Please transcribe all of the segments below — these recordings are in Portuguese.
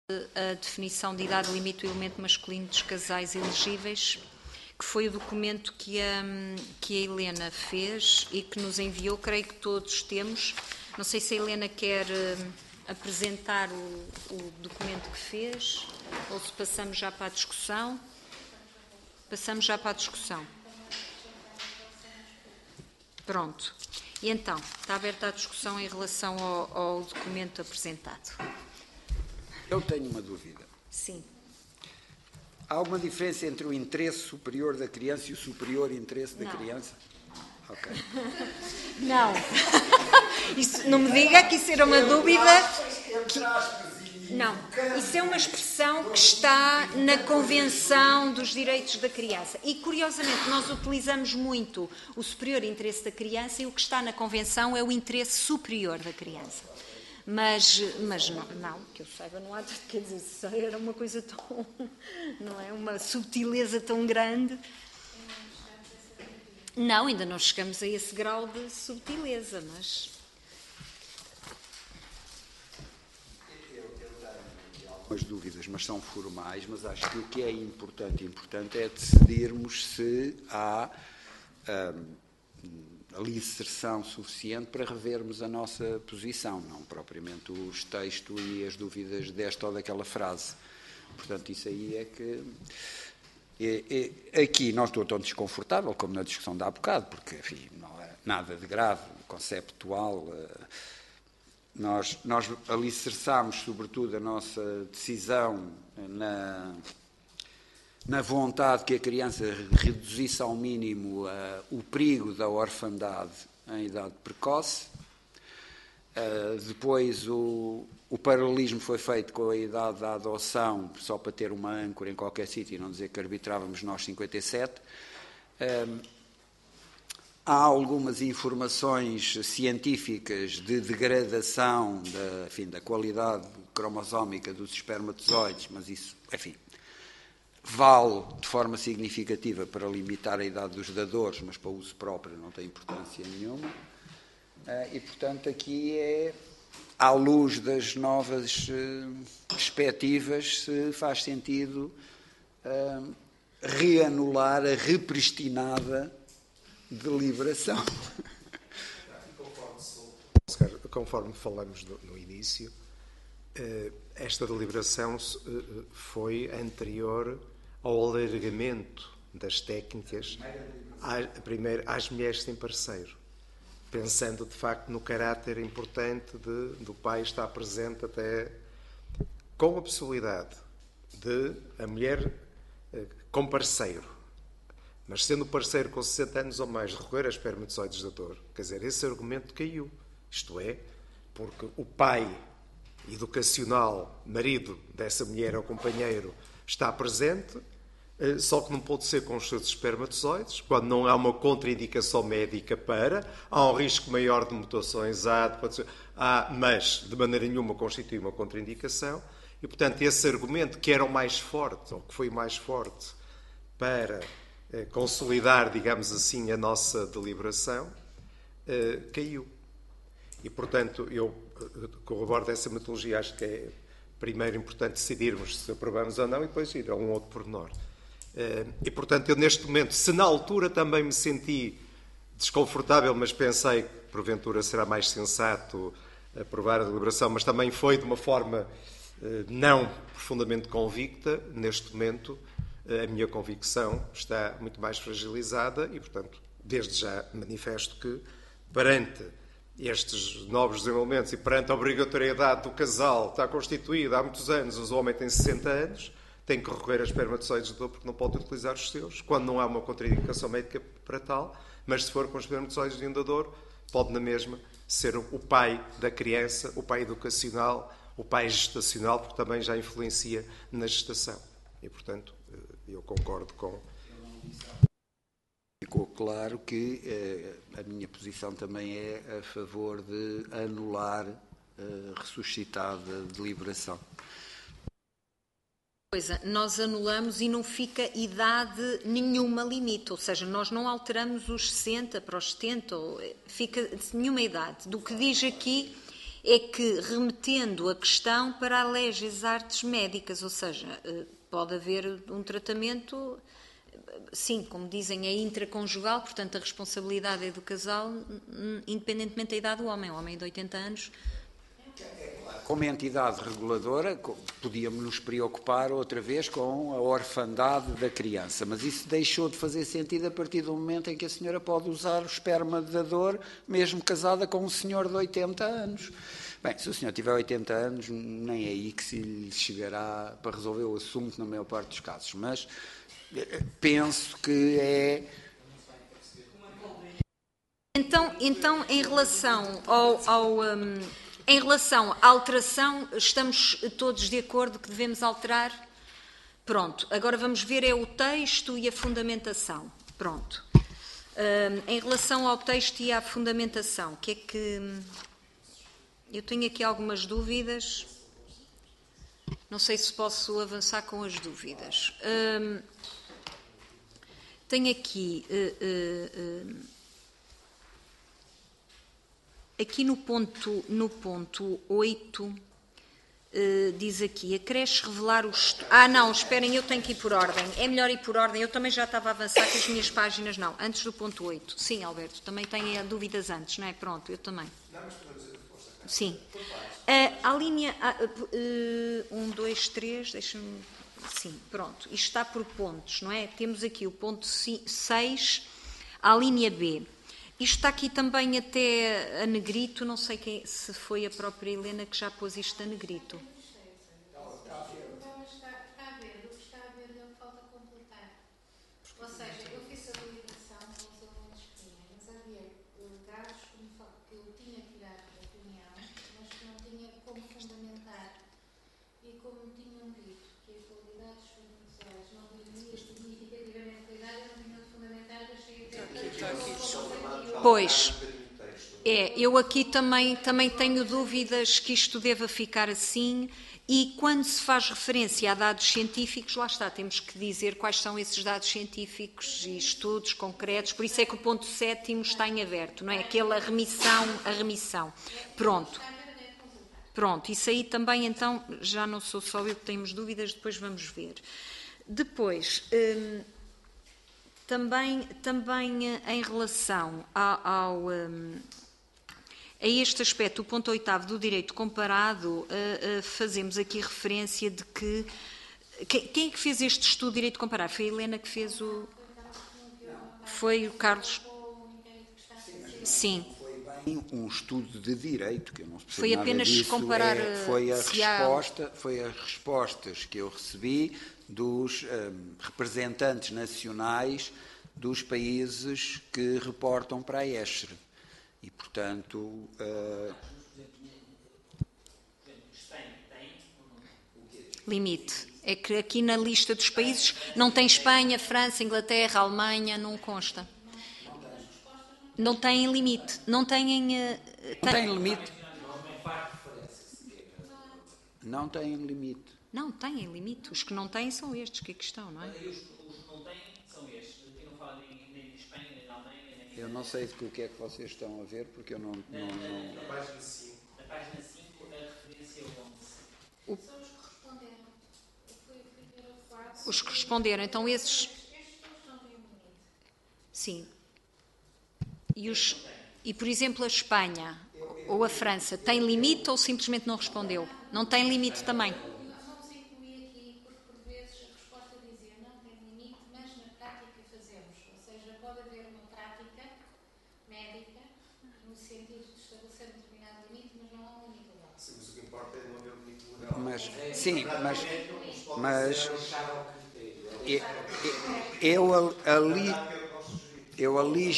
a definição de idade limite do elemento masculino dos casais elegíveis, que foi o documento que a Helena fez e que nos enviou, creio que todos temos. Não sei se a Helena quer apresentar o documento que fez ou se passamos já para a discussão. Passamos já para a discussão. Pronto. E então, está aberta a discussão em relação ao documento apresentado. Eu tenho uma dúvida. Sim. Há alguma diferença entre o interesse superior da criança e o superior interesse da criança? Ok. Não. Isso, não me diga que isso era uma dúvida. Não. Isso é uma expressão que está na Convenção dos Direitos da Criança. E, curiosamente, nós utilizamos muito o superior interesse da criança e o que está na Convenção é o interesse superior da criança. Mas não, que eu saiba, não há, quer dizer, isso era uma coisa tão, não é, uma subtileza tão grande. Não, ainda não chegamos a esse grau de subtileza, mas... Eu tenho algumas dúvidas, mas são formais, mas acho que o que é importante é decidirmos se há alicerção suficiente para revermos a nossa posição, não propriamente os textos e as dúvidas desta ou daquela frase. Portanto, isso aí é que... Aqui não estou tão desconfortável como na discussão de há bocado, porque, enfim, não é nada de grave, conceptual. Nós alicerçámos, sobretudo, a nossa decisão na vontade que a criança reduzisse ao mínimo o perigo da orfandade em idade precoce. Depois o paralelismo foi feito com a idade da adoção, só para ter uma âncora em qualquer sítio e não dizer que arbitrávamos nós 57. Há algumas informações científicas de degradação da qualidade cromosómica dos espermatozoides, mas isso, enfim, vale de forma significativa para limitar a idade dos dadores, mas para uso próprio não tem importância nenhuma. E, portanto, aqui à luz das novas perspectivas, se faz sentido reanular a repristinada deliberação. Conforme falamos no início, esta deliberação foi anterior ao alargamento das técnicas às mulheres sem parceiro, pensando de facto no caráter importante do pai estar presente até com a possibilidade de a mulher com parceiro, mas sendo parceiro com 60 anos ou mais, recorrer a espermatozoides dador. Quer dizer, esse argumento caiu. Isto é, porque o pai educacional, marido dessa mulher ou companheiro, está presente, só que não pode ser com os seus espermatozoides, quando não há uma contraindicação médica há um risco maior de mutações, mas de maneira nenhuma constitui uma contraindicação, e portanto esse argumento que era o mais forte, ou que foi o mais forte, para consolidar, digamos assim, a nossa deliberação, caiu. E portanto eu corroboro dessa metodologia, acho que é primeiro importante decidirmos se aprovamos ou não e depois ir a um outro pormenor. E, portanto, eu neste momento, se na altura também me senti desconfortável, mas pensei que porventura será mais sensato aprovar a deliberação, mas também foi de uma forma não profundamente convicta, neste momento a minha convicção está muito mais fragilizada e, portanto, desde já manifesto que perante estes novos desenvolvimentos e perante a obrigatoriedade do casal estar constituído há muitos anos, o homem tem 60 anos, tem que recorrer a espermatozoides de dador porque não pode utilizar os seus, quando não há uma contraindicação médica para tal, mas se for com espermatozoides de um dador, pode na mesma ser o pai da criança, o pai educacional, o pai gestacional, porque também já influencia na gestação. E, portanto, eu concordo com... Ficou claro que a minha posição também é a favor de anular ressuscitada deliberação. Nós anulamos e não fica idade nenhuma limite, ou seja, nós não alteramos os 60 para os 70, fica nenhuma idade. Do que diz aqui é que remetendo a questão para a Legis Artes Médicas, ou seja, pode haver um tratamento, sim, como dizem, é intraconjugal, portanto a responsabilidade é do casal, independentemente da idade do homem. O homem de 80 anos... Como entidade reguladora, podíamos nos preocupar outra vez com a orfandade da criança, mas isso deixou de fazer sentido a partir do momento em que a senhora pode usar o esperma de dador, mesmo casada com um senhor de 80 anos. Bem, se o senhor tiver 80 anos, nem é aí que se lhe chegará para resolver o assunto na maior parte dos casos, mas penso que é... Então em relação em relação à alteração, estamos todos de acordo que devemos alterar? Pronto, agora vamos ver é o texto e a fundamentação. Pronto. Em relação ao texto e à fundamentação, o que é que... Eu tenho aqui algumas dúvidas. Não sei se posso avançar com as dúvidas. Tenho aqui... Aqui no ponto 8, diz aqui, acresce revelar o... não, esperem, eu tenho que ir por ordem. É melhor ir por ordem, eu também já estava a avançar com as minhas páginas, não. Antes do ponto 8. Sim, Alberto, também tenho dúvidas antes, não é? Pronto, eu também. Sim. A linha 1, 2, 3, deixa-me... Sim, pronto. Isto está por pontos, não é? Temos aqui o ponto 6, a linha B. Isto está aqui também até a negrito, não sei se foi a própria Helena que já pôs isto a negrito. Está a ver, o que está a ver ele falta completar. Ou seja, eu fiz a validação com os alunos que tinha, mas havia dados que eu tinha tirado da reunião, mas que não tinha como fundamentar. E como tinham dito que as qualidades superficiais não diminuíam significativamente a qualidade, eu não tinha de fundamentar, deixei Pois, eu aqui também tenho dúvidas que isto deva ficar assim, e quando se faz referência a dados científicos, lá está, temos que dizer quais são esses dados científicos e estudos concretos, por isso é que o ponto 7º está em aberto, não é? Aquela remissão. Pronto, isso aí também, então, já não sou só eu que temos dúvidas, depois vamos ver. Depois... Também em relação a este aspecto, o ponto 8º do direito comparado, fazemos aqui referência de que... Quem é que fez este estudo de direito comparado? Foi a Helena que fez o... Foi o Carlos? Sim. Foi bem um estudo de direito, que eu não percebo foi apenas nada disso. Comparar... Foi as respostas que eu recebi dos representantes nacionais dos países que reportam para a ESHRE. E, portanto... Limite. É que aqui na lista dos países não tem Espanha, França, Inglaterra, Alemanha, não consta. Não têm limite. Não têm... Não têm limite? Não têm limite. Não, têm limite. Os que não têm são estes que aqui estão, não é? Os que não têm são estes. Aqui não fala nem de Espanha, nem de Alemanha, nem de... Eu não sei do que é que vocês estão a ver, porque eu não... Na página 5. Na página 5, a referência 11. São os que responderam. Eu fui ver o 4. Os que responderam. Então esses... Estes todos não têm limite. Sim. E, por exemplo, a Espanha ou a França, tem limite ou simplesmente não respondeu? Não tem limite também? Nós vamos incluir aqui, porque por vezes a resposta dizia não tem limite, mas na prática fazemos. Ou seja, pode haver uma prática médica no sentido de estabelecer um determinado limite, mas não há um limite legal. Sim, mas o que importa é não haver um limite legal. Eu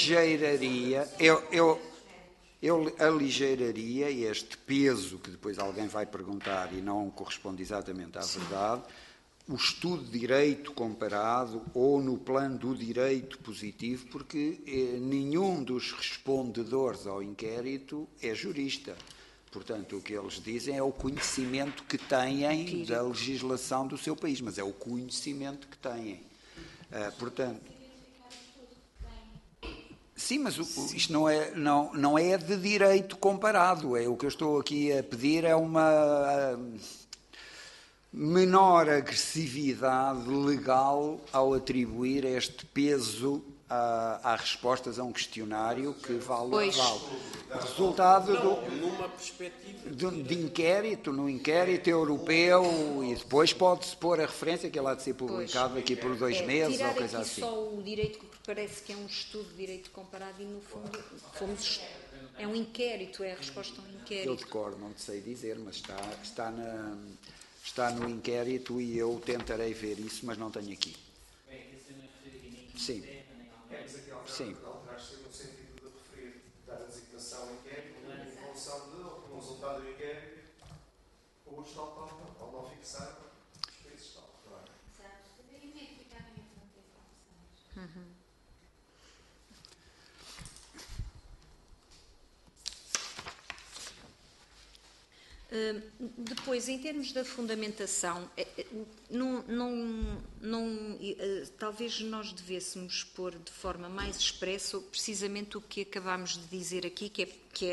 aligeiraria este peso que depois alguém vai perguntar e não corresponde exatamente à verdade, o estudo de direito comparado ou no plano do direito positivo, porque nenhum dos respondedores ao inquérito é jurista. Portanto, o que eles dizem é o conhecimento que têm da legislação do seu país, mas é o conhecimento que têm. Portanto, Sim, mas isto não é de direito comparado. O que eu estou aqui a pedir é uma menor agressividade legal ao atribuir este peso às respostas a um questionário que vale. O resultado numa perspectiva de inquérito, no inquérito europeu, e depois pode-se pôr a referência que ele há de ser publicado aqui por 2 meses ou coisa aqui assim. Só o direito, que parece que é um estudo de direito comparado e, no fundo, é um inquérito, é a resposta a um inquérito. Eu de cor não te sei dizer, mas está no inquérito e eu tentarei ver isso, mas não tenho aqui. Sim. Sim. Alterar-se no sentido de referir, dar a designação ao inquérito, em função do resultado do inquérito, ou tal, ou não fixar os países tal. Exato. E identificar a fronteira. Depois, em termos da fundamentação, talvez nós devêssemos pôr de forma mais expressa precisamente o que acabámos de dizer aqui, que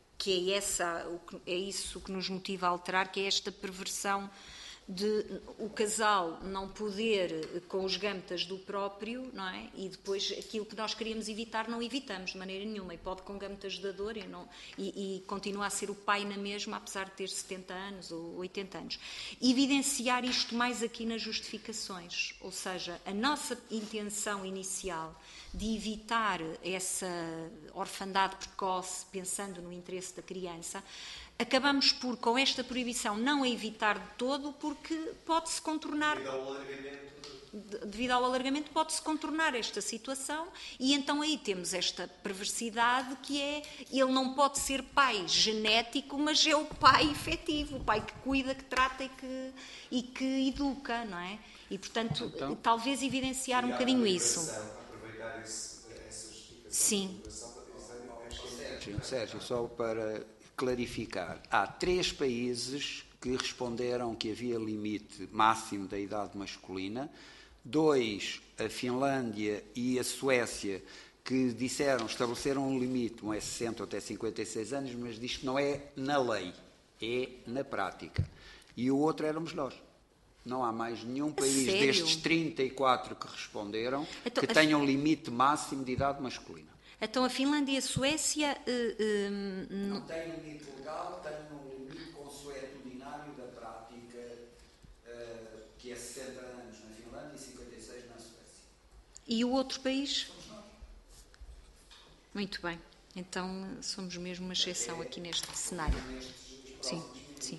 é isso que nos motiva a alterar, que é esta perversão de o casal não poder com os gâmetas do próprio, não é? E depois aquilo que nós queríamos evitar não evitamos de maneira nenhuma, e pode com gâmetas da dor e continua a ser o pai na mesma, apesar de ter 70 anos ou 80 anos. Evidenciar isto mais aqui nas justificações, ou seja, a nossa intenção inicial de evitar essa orfandade precoce, pensando no interesse da criança, acabamos por, com esta proibição, não a evitar de todo, porque pode-se contornar, devido ao alargamento, pode-se contornar esta situação, e então aí temos esta perversidade que é, ele não pode ser pai genético, mas é o pai efetivo, o pai que cuida, que trata e que educa, não é? E, portanto, talvez evidenciar um bocadinho isso. Aproveitar essa justificação. Sim. Sérgio, só para clarificar, há 3 países que responderam que havia limite máximo da idade masculina, 2, a Finlândia e a Suécia, que estabeleceram um limite, um é 60 ou até 56 anos, mas diz que não é na lei, é na prática. E o outro éramos nós. Não há mais nenhum país destes 34 que responderam que tenha um limite máximo de idade masculina. Então a Finlândia e a Suécia... não tem um limite legal, tem um limite consuetudinário da prática, que é 60 anos na Finlândia e 56 na Suécia. E o outro país? Somos nós. Muito bem. Então somos mesmo uma exceção aqui neste cenário. Sim, sim.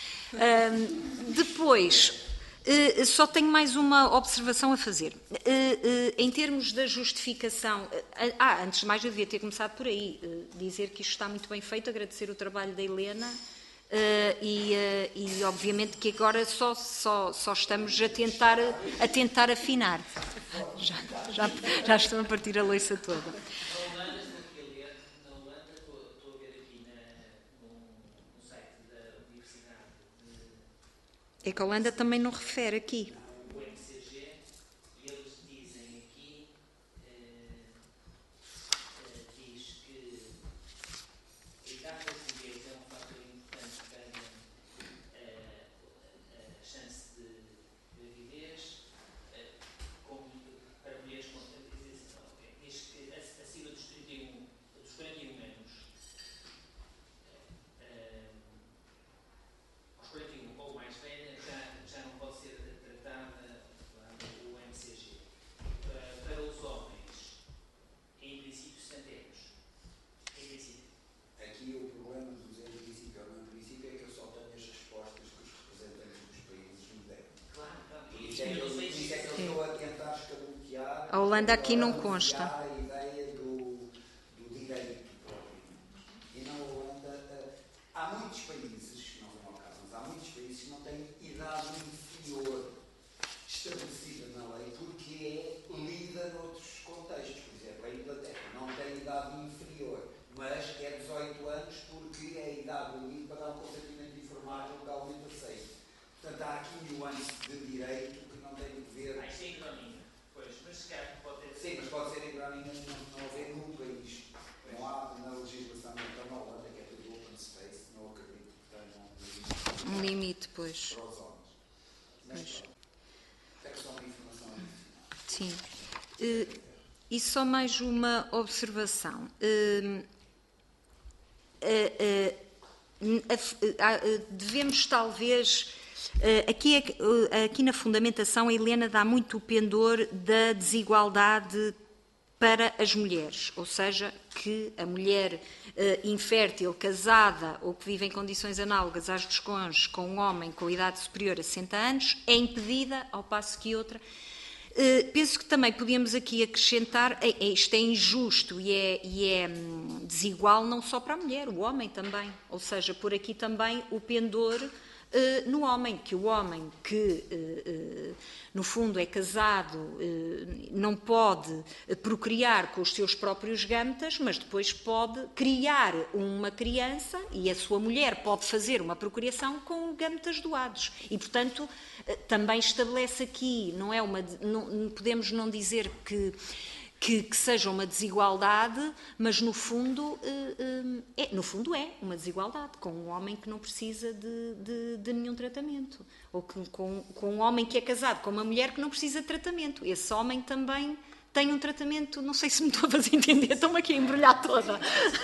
Depois... só tenho mais uma observação a fazer. Em termos da justificação... antes de mais, eu devia ter começado por aí. Dizer que isto está muito bem feito, agradecer o trabalho da Helena e obviamente, que agora só estamos a tentar afinar. Já estão a partir a louça toda. É que a Holanda também não refere aqui. O MCG, e eles dizem aqui, diz que a idade das mulheres é um fator importante para a chance de gravidez, para mulheres com... Diz que acima dos 41 anos, aos 41 ou mais velha, já não pode ser tratada o MCG. Para os homens, em princípio, 60 anos. Em princípio. Aqui o problema de dizer em princípio ou não em princípio é que eu só tenho as respostas que os representantes dos países me deram. Claro. E isso é que eu estou a tentar escamotear. A Holanda aqui não consta. A ideia do direito propriamente. E na Holanda há muitos países, não vão ao caso, mas há muitos países que não têm idade inferior estabelecida na lei porque é lida noutros contextos. Por exemplo, a Inglaterra não tem idade inferior, mas é 18 anos porque é a idade limite para dar um consentimento informado legalmente aceito. Portanto, há aqui nuance de direito que não tem que ver... Isto é economia. Pois, mas se calhar pode ter... Sim, mas pode ser em Groningen não haver num país Um limite, pois. Para os homens. Pois. É que só uma informação Sim. E só mais uma observação. Devemos talvez... Aqui na fundamentação a Helena dá muito o pendor da desigualdade para as mulheres, ou seja, que a mulher infértil, casada ou que vive em condições análogas às dos cônjuges com um homem com idade superior a 60 anos é impedida, ao passo que outra... penso que também podíamos aqui acrescentar, isto é injusto e é desigual não só para a mulher, o homem também, ou seja, por aqui também o pendor no homem, que o homem que no fundo é casado não pode procriar com os seus próprios gametas, mas depois pode criar uma criança e a sua mulher pode fazer uma procriação com gametas doados e portanto também estabelece aqui, podemos não dizer que seja uma desigualdade, mas no fundo é uma desigualdade com um homem que não precisa de nenhum tratamento, ou com um homem que é casado com uma mulher que não precisa de tratamento. Esse homem também tem um tratamento, não sei se me estou a fazer entender, estou-me aqui a embrulhar toda.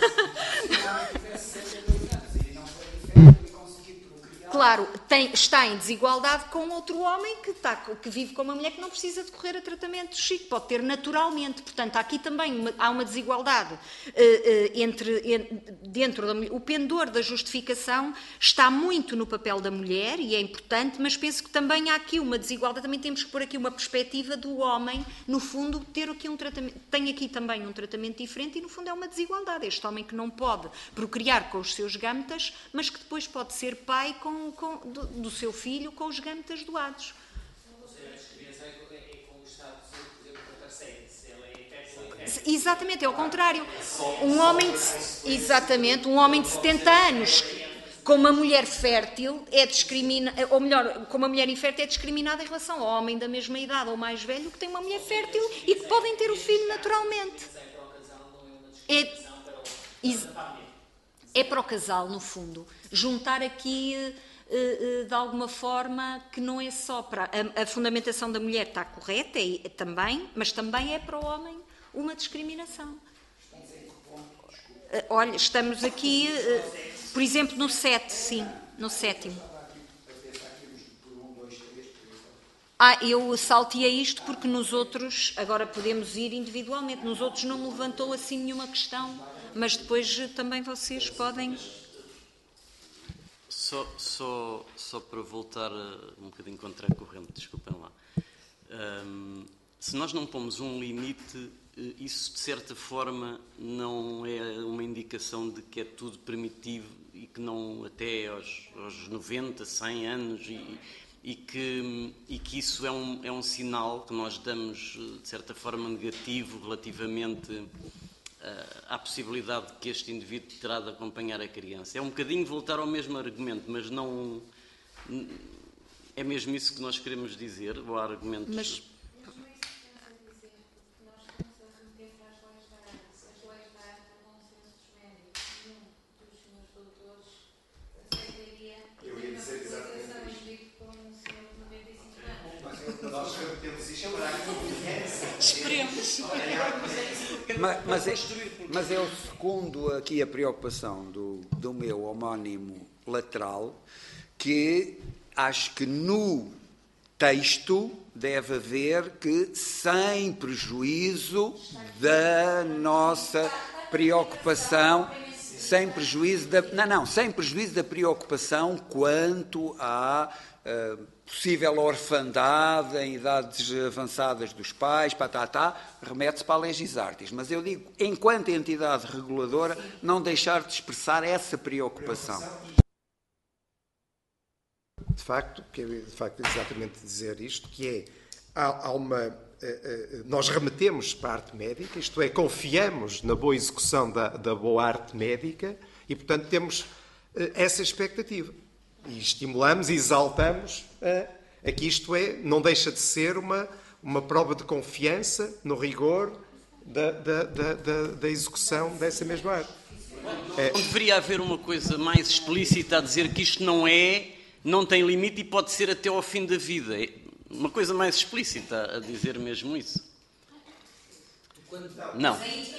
Claro, está em desigualdade com outro homem que vive com uma mulher que não precisa de correr a tratamentos e que pode ter naturalmente. Portanto, aqui também há uma desigualdade dentro o pendor da justificação está muito no papel da mulher e é importante, mas penso que também há aqui uma desigualdade, também temos que pôr aqui uma perspectiva do homem, no fundo, ter aqui um tratamento, tem aqui também um tratamento diferente e no fundo é uma desigualdade. Este homem que não pode procriar com os seus gametas, mas que depois pode ser pai do seu filho com os gametas doados. Ou seja, a discriminação é com o Estado, por exemplo, da parceira. Se ela é infértil, exatamente, é ao contrário. Um homem de 70 anos com uma mulher fértil é discriminado, ou melhor, com uma mulher infértil é discriminada em relação ao homem da mesma idade ou mais velho que tem uma mulher fértil e que podem ter o filho naturalmente. É para o casal, no fundo. Juntar aqui, de alguma forma, que não é só para... A fundamentação da mulher está correta também, mas também é para o homem uma discriminação. Olha, estamos aqui, por exemplo, no 7, sim, no 7º. Eu salteei isto porque nos outros, agora podemos ir individualmente, nos outros não me levantou assim nenhuma questão, mas depois também vocês podem... Só para voltar um bocadinho contra a corrente, desculpem lá. Se nós não pomos um limite, isso de certa forma não é uma indicação de que é tudo permitivo e que não até aos 90, 100 anos e que isso é um sinal que nós damos de certa forma negativo relativamente à possibilidade de que este indivíduo terá de acompanhar a criança. É um bocadinho voltar ao mesmo argumento, mas não... É mesmo isso que nós queremos dizer, ou há argumentos... Mas não é isso que pensa dizer, porque nós estamos a remeter para as leis da arte. As leis da arte é consensos médicos. Nenhum dos senhores doutores aceitaria uma publicação escrita por um senhor de 95 anos. Nós remetemos isto para a confiança. Esperemos. Mas é o segundo aqui a preocupação do meu homónimo lateral, que acho que no texto deve haver que, sem prejuízo da nossa preocupação, sem prejuízo da preocupação quanto à possível orfandade em idades avançadas dos pais, remete-se para a Legis Artis. Mas eu digo, enquanto entidade reguladora, não deixar de expressar essa preocupação. De facto, exatamente dizer isto, que é, nós remetemos para a arte médica, isto é, confiamos na boa execução da boa arte médica e, portanto, temos essa expectativa. E estimulamos e exaltamos aqui, isto é, não deixa de ser uma prova de confiança no rigor da execução dessa mesma arte. Não deveria haver uma coisa mais explícita a dizer que isto não é não tem limite e pode ser até ao fim da vida. É uma coisa mais explícita a dizer mesmo isso. Não.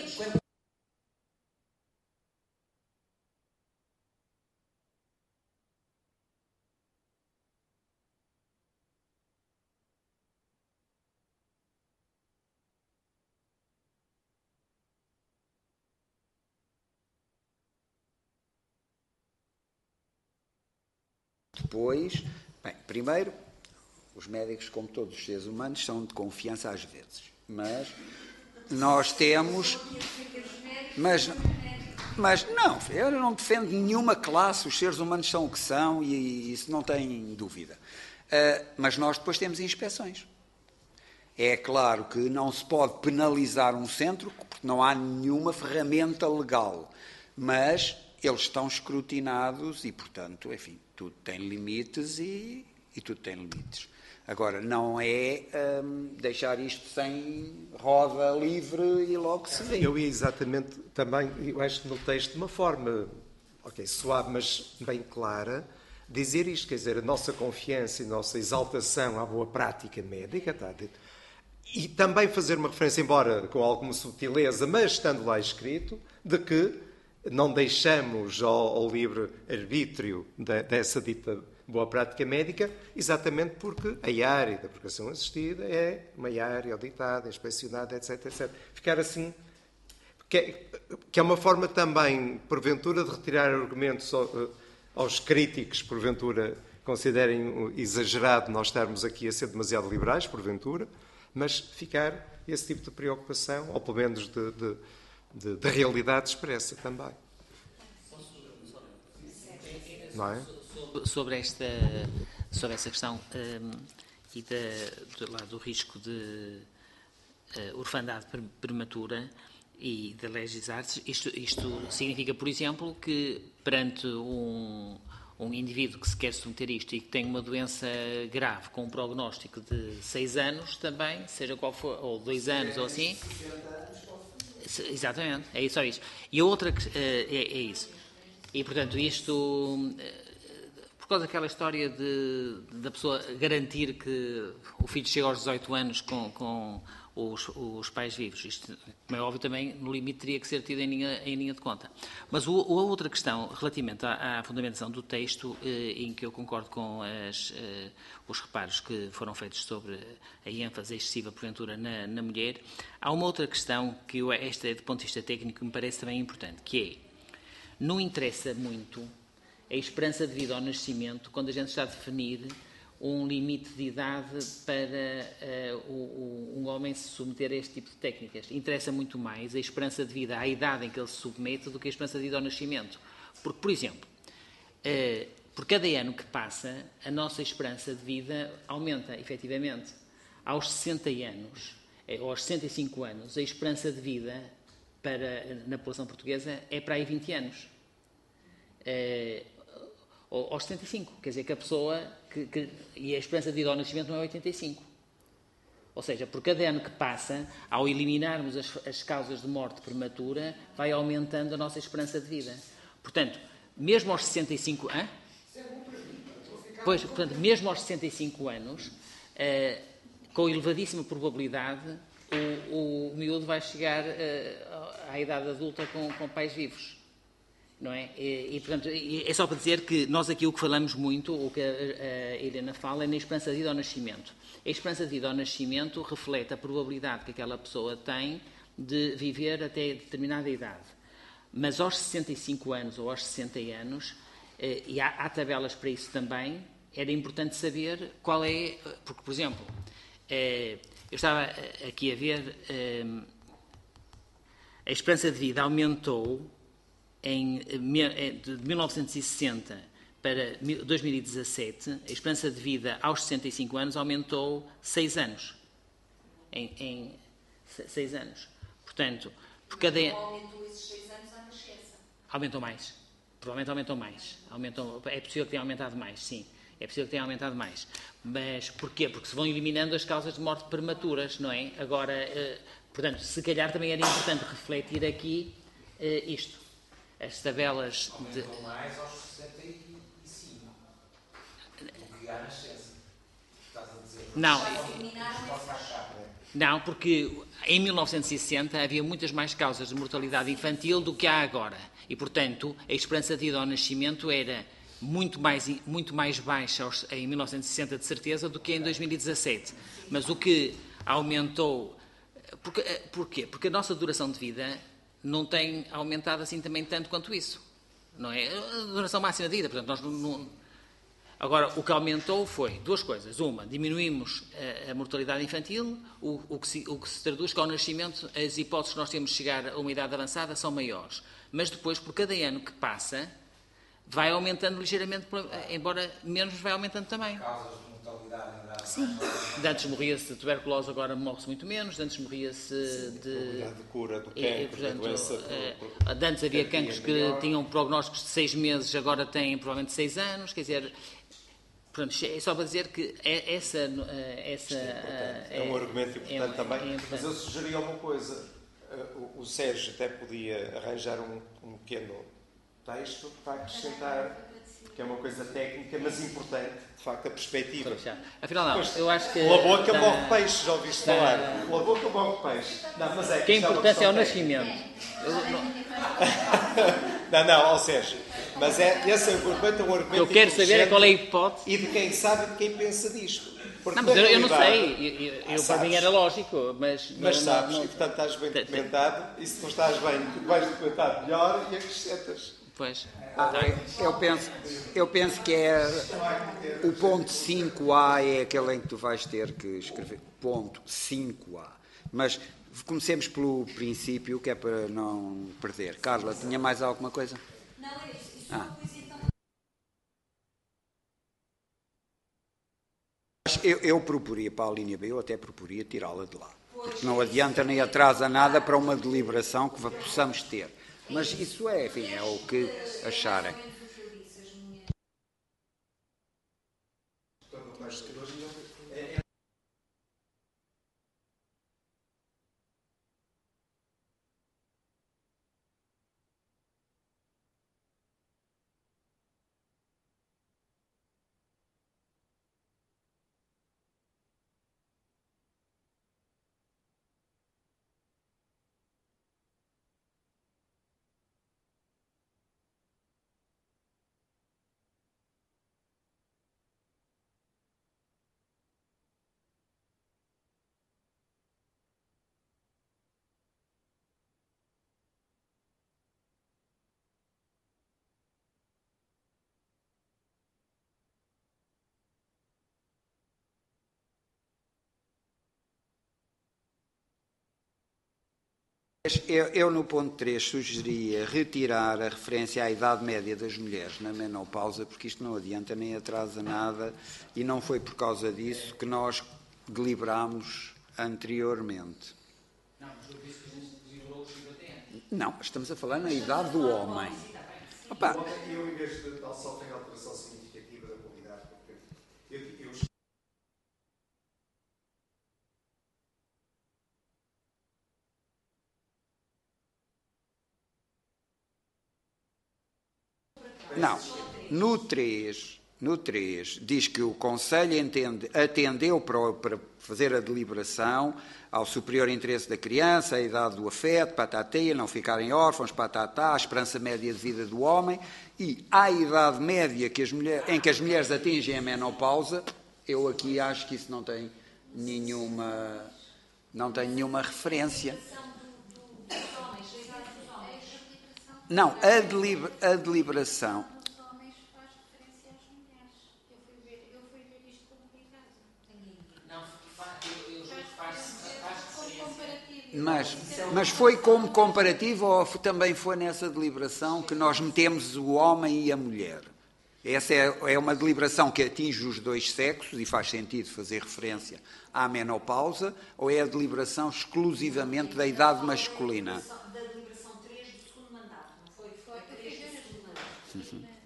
Depois, bem, primeiro, os médicos, como todos os seres humanos, são de confiança às vezes. Mas nós temos... Mas não, eu não defendo nenhuma classe, os seres humanos são o que são e isso não tem dúvida. Mas nós depois temos inspeções. É claro que não se pode penalizar um centro porque não há nenhuma ferramenta legal, mas eles estão escrutinados e, portanto, enfim, tudo tem limites e tudo tem limites. Agora, não é deixar isto sem roda livre e logo se vê. Eu ia exatamente também, eu acho que no texto, de uma forma suave, mas bem clara, dizer isto, quer dizer, a nossa confiança e a nossa exaltação à boa prática médica, está dito, e também fazer uma referência, embora com alguma subtileza, mas estando lá escrito, de que não deixamos ao livre arbítrio dessa dita boa prática médica, exatamente porque a área da procreação assistida é uma área auditada, inspecionada, etc, etc. Ficar assim, que é uma forma também, porventura, de retirar argumentos aos críticos, porventura, considerem exagerado nós estarmos aqui a ser demasiado liberais, porventura, mas ficar esse tipo de preocupação, ou pelo menos de realidade expressa também. Não é? Sobre essa questão e do risco de orfandade prematura e da legis artis, isto significa, por exemplo, que perante um indivíduo que se quer submeter isto e que tem uma doença grave com um prognóstico de 6 anos também, seja qual for, ou 2 anos ou assim. Exatamente, é só isso. E a outra é isso. E, portanto, isto, por causa daquela história da pessoa garantir que o filho chega aos 18 anos com os pais vivos. Isto, como é óbvio, também, no limite, teria que ser tido em linha de conta. Mas a outra questão, relativamente à fundamentação do texto, em que eu concordo com os reparos que foram feitos sobre a ênfase excessiva, porventura, na mulher, há uma outra questão que, esta é do ponto de vista técnico, me parece também importante, que é, não interessa muito a esperança de vida ao nascimento quando a gente está a definir um limite de idade para um homem se submeter a este tipo de técnicas. Interessa muito mais a esperança de vida à idade em que ele se submete do que a esperança de vida ao nascimento. Porque, por exemplo, por cada ano que passa, a nossa esperança de vida aumenta, efetivamente. Aos 60 anos, ou aos 65 anos, a esperança de vida na população portuguesa é para aí 20 anos. Aos 75, quer dizer que a pessoa e a esperança de vida ao nascimento não é 85. Ou seja, por cada ano que passa, ao eliminarmos as causas de morte prematura, vai aumentando a nossa esperança de vida. Portanto, mesmo aos 65 anos, mesmo aos 65 anos, com elevadíssima probabilidade, o miúdo vai chegar à idade adulta com pais vivos. Não é? Portanto, é só para dizer que nós aqui o que falamos muito, o que a Helena fala, é na esperança de vida ao nascimento. A esperança de vida ao nascimento reflete a probabilidade que aquela pessoa tem de viver até determinada idade. Mas aos 65 anos ou aos 60 anos, e há tabelas para isso também, era importante saber qual é... Porque, por exemplo, eu estava aqui a ver... a esperança de vida aumentou de 1960 para 2017, a esperança de vida aos 65 anos aumentou 6 anos. Em 6 anos. Portanto, por cada... Aumentou esses 6 anos à nascença. Aumentou mais. Provavelmente aumentou mais. É possível que tenha aumentado mais, sim. É possível que tenha aumentado mais. Mas porquê? Porque se vão eliminando as causas de morte prematuras, não é? Agora, portanto, se calhar também era importante refletir aqui isto. As tabelas de... mais aos 65. Não, não, porque em 1960 havia muitas mais causas de mortalidade infantil do que há agora. E, portanto, a esperança de vida ao nascimento era muito mais baixa em 1960, de certeza, do que em 2017. Mas o que aumentou... Porquê? Porque a nossa duração de vida não tem aumentado assim também tanto quanto isso. Não é? A duração máxima de vida. Portanto, nós não... Agora, o que aumentou foi duas coisas. Uma, diminuímos a mortalidade infantil, o que se traduz que ao nascimento as hipóteses que nós temos de chegar a uma idade avançada são maiores. Mas depois, por cada ano que passa, vai aumentando ligeiramente, embora menos vai aumentando também. Causas de mortalidade em idade. Sim. De antes morria-se de tuberculose, agora morre-se muito menos. De antes morria-se probabilidade de cura do cancro, da doença. De antes havia cancros que tinham prognósticos de 6 meses, agora têm provavelmente 6 anos. Quer dizer, portanto, é só para dizer que essa é um argumento importante também. Mas eu sugeria uma coisa. O Sérgio até podia arranjar um pequeno texto para acrescentar, que é uma coisa técnica, mas importante, de facto, a perspectiva. Afinal, não, eu acho que... Pela boca morre peixe, já ouviste falar? Pela boca morre peixe. Não, mas que a importância é o nascimento. Não, Sérgio. Mas esse argumento é um argumento. Eu quero saber qual é a hipótese. E de quem sabe e de quem pensa disto. Porque não, mas eu não sei. Para mim era lógico. Mas sabes, e portanto estás bem documentado. E se não estás bem, vais documentar melhor e acrescentas. Pois. Eu penso que é o ponto 5A é aquele em que tu vais ter que escrever. Ponto 5A. Mas comecemos pelo princípio, que é para não perder. Carla, tinha mais alguma coisa? Não, é isso. Eu proporia para a linha B, eu até proporia tirá-la de lá. Porque não adianta nem atrasa nada para uma deliberação que possamos ter. Mas isso é, enfim, é o que acharem. Eu, no ponto 3, sugeria retirar a referência à idade média das mulheres na menopausa, porque isto não adianta nem atrasa nada, e não foi por causa disso que nós deliberámos anteriormente. Não, mas eu disse que a gente deliberou os 50 anos. Não, estamos a falar na idade do homem. Opa. Eu, em vez de tal, só tenho alteração significativa da qualidade, porque eu Não, no 3 diz que o Conselho atendeu para fazer a deliberação ao superior interesse da criança, a idade do afeto, patateia, não ficarem órfãos, patatá, a esperança média de vida do homem e à idade média em que as mulheres atingem a menopausa. Eu aqui acho que isso não tem nenhuma referência. Não, a deliberação. Os homens faz referência às mulheres. Eu fui ver isto como cuidado. Não, faz Comparativo. Mas foi como comparativo ou também foi nessa deliberação que nós metemos o homem e a mulher? Essa é uma deliberação que atinge os dois sexos e faz sentido fazer referência à menopausa, ou é a deliberação exclusivamente da idade masculina? Da deliberação 3 do segundo mandato, não foi? Foi 3 do segundo mandato.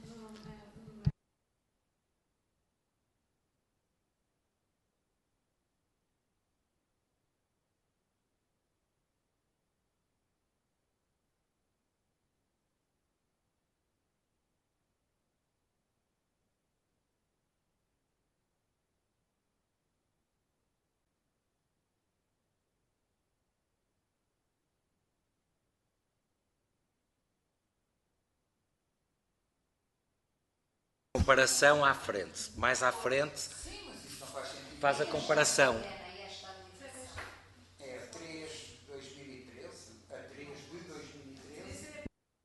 Comparação à frente. Mais à frente faz a comparação. É 3 de 2013 a 3 de 2013.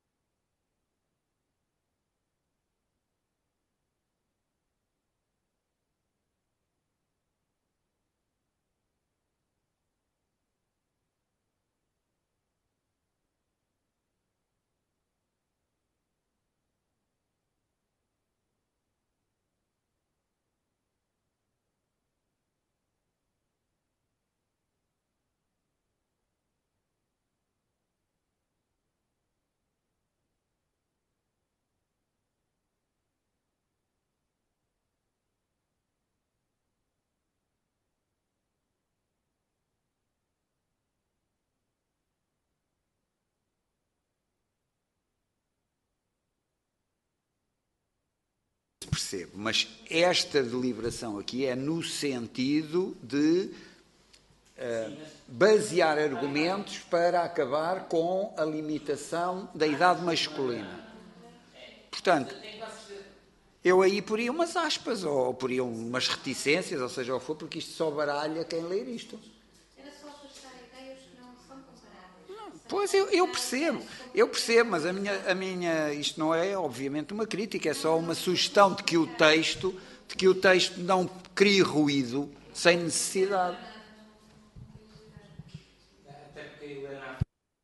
Percebo, mas esta deliberação aqui é no sentido de basear argumentos para acabar com a limitação da idade masculina. Portanto, eu aí poria umas aspas, ou poria umas reticências, ou seja, o que for, porque isto só baralha quem ler isto. Era só ajustar ideias que não são comparáveis. Pois, eu percebo, mas a minha, isto não é, obviamente, uma crítica, é só uma sugestão de que o texto não crie ruído sem necessidade. Até porque a Helena...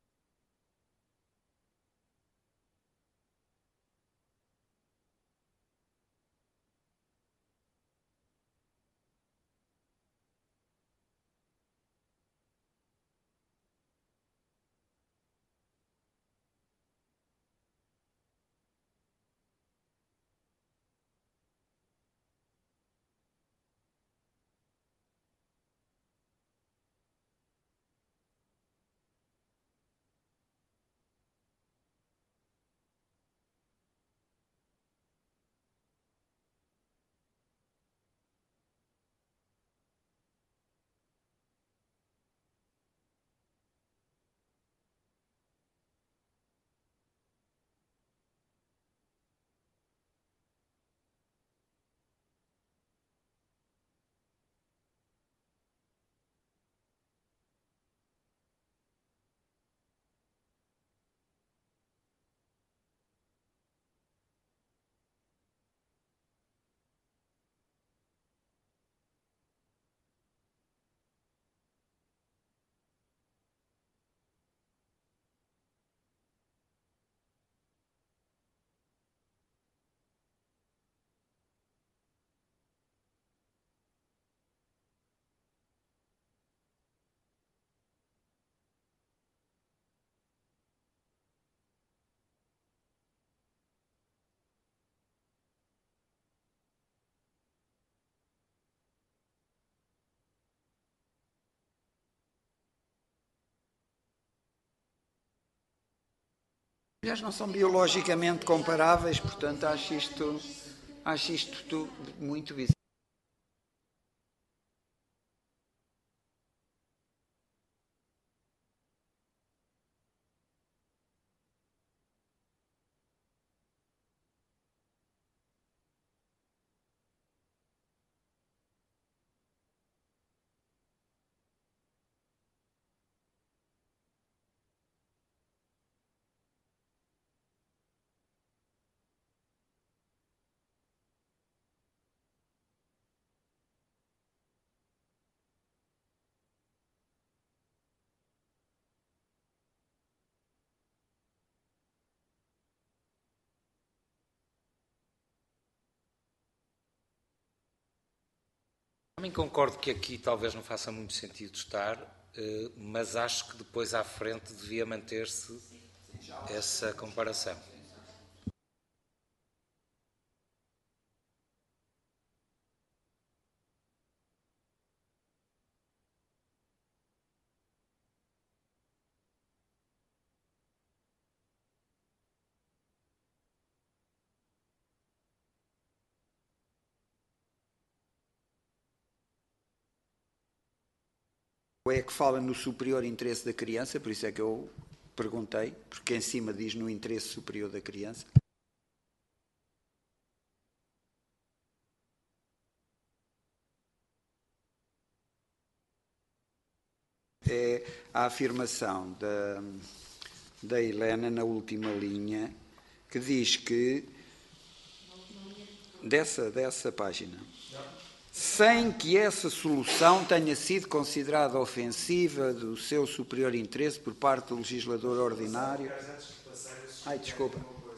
As mulheres não são biologicamente comparáveis, portanto acho isto muito visível. Também concordo que aqui talvez não faça muito sentido estar, mas acho que depois à frente devia manter-se essa comparação. É que fala no superior interesse da criança, por isso é que eu perguntei, porque em cima diz no interesse superior da criança. é a afirmação da Helena na última linha, que diz que, dessa página, sem que essa solução tenha sido considerada ofensiva do seu superior interesse por parte do legislador ordinário. Ai, desculpa.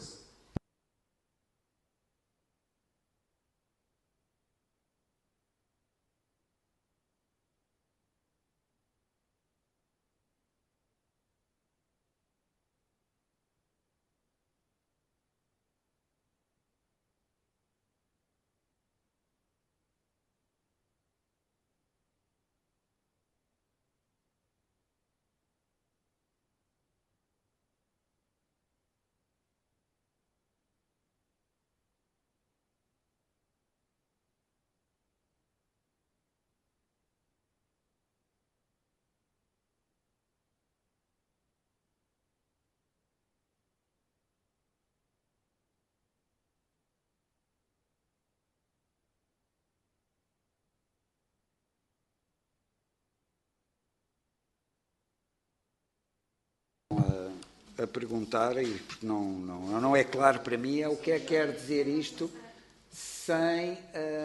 A perguntar, e porque não é claro para mim, é o que é que quer dizer isto sem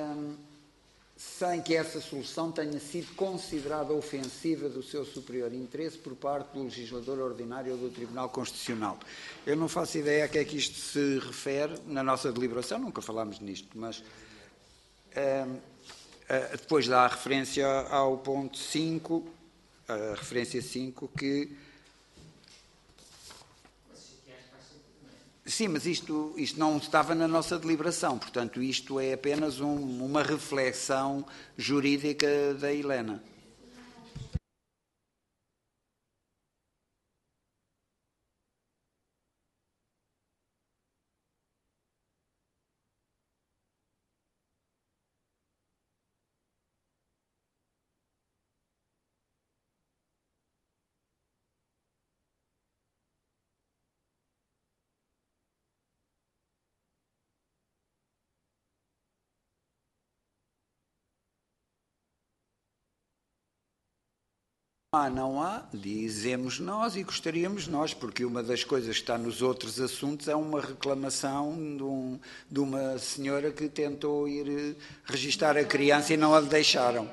que essa solução tenha sido considerada ofensiva do seu superior interesse por parte do legislador ordinário ou do Tribunal Constitucional. Eu não faço ideia a que é que isto se refere na nossa deliberação, nunca falámos nisto, mas depois dá a referência ao ponto 5, a referência 5, que... Sim, mas isto não estava na nossa deliberação, portanto, isto é apenas uma reflexão jurídica da Helena. Não há, dizemos nós e gostaríamos nós, porque uma das coisas que está nos outros assuntos é uma reclamação de uma senhora que tentou ir registar a criança e não a deixaram.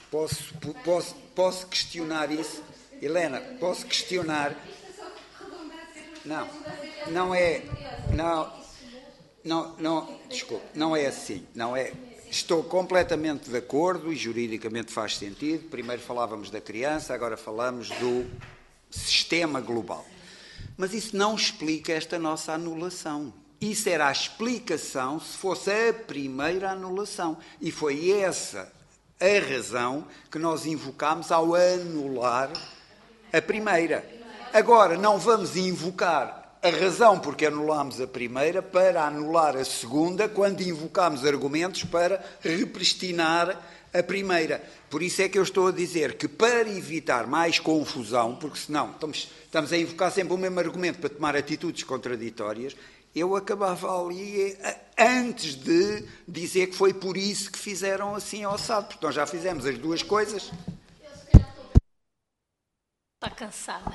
Posso questionar isso? Helena, posso questionar? Desculpe, não é assim. Não é. Estou completamente de acordo e juridicamente faz sentido. Primeiro falávamos da criança, agora falamos do sistema global. Mas isso não explica esta nossa anulação. Isso era a explicação se fosse a primeira anulação. E foi essa a razão que nós invocámos ao anular a primeira. Agora, não vamos invocar a razão porque anulámos a primeira para anular a segunda quando invocámos argumentos para repristinar a primeira. Por isso é que eu estou a dizer que para evitar mais confusão, porque senão estamos a invocar sempre o mesmo argumento para tomar atitudes contraditórias, eu acabava ali antes de dizer que foi por isso que fizeram assim ao assado, porque nós já fizemos as duas coisas. Está cansada.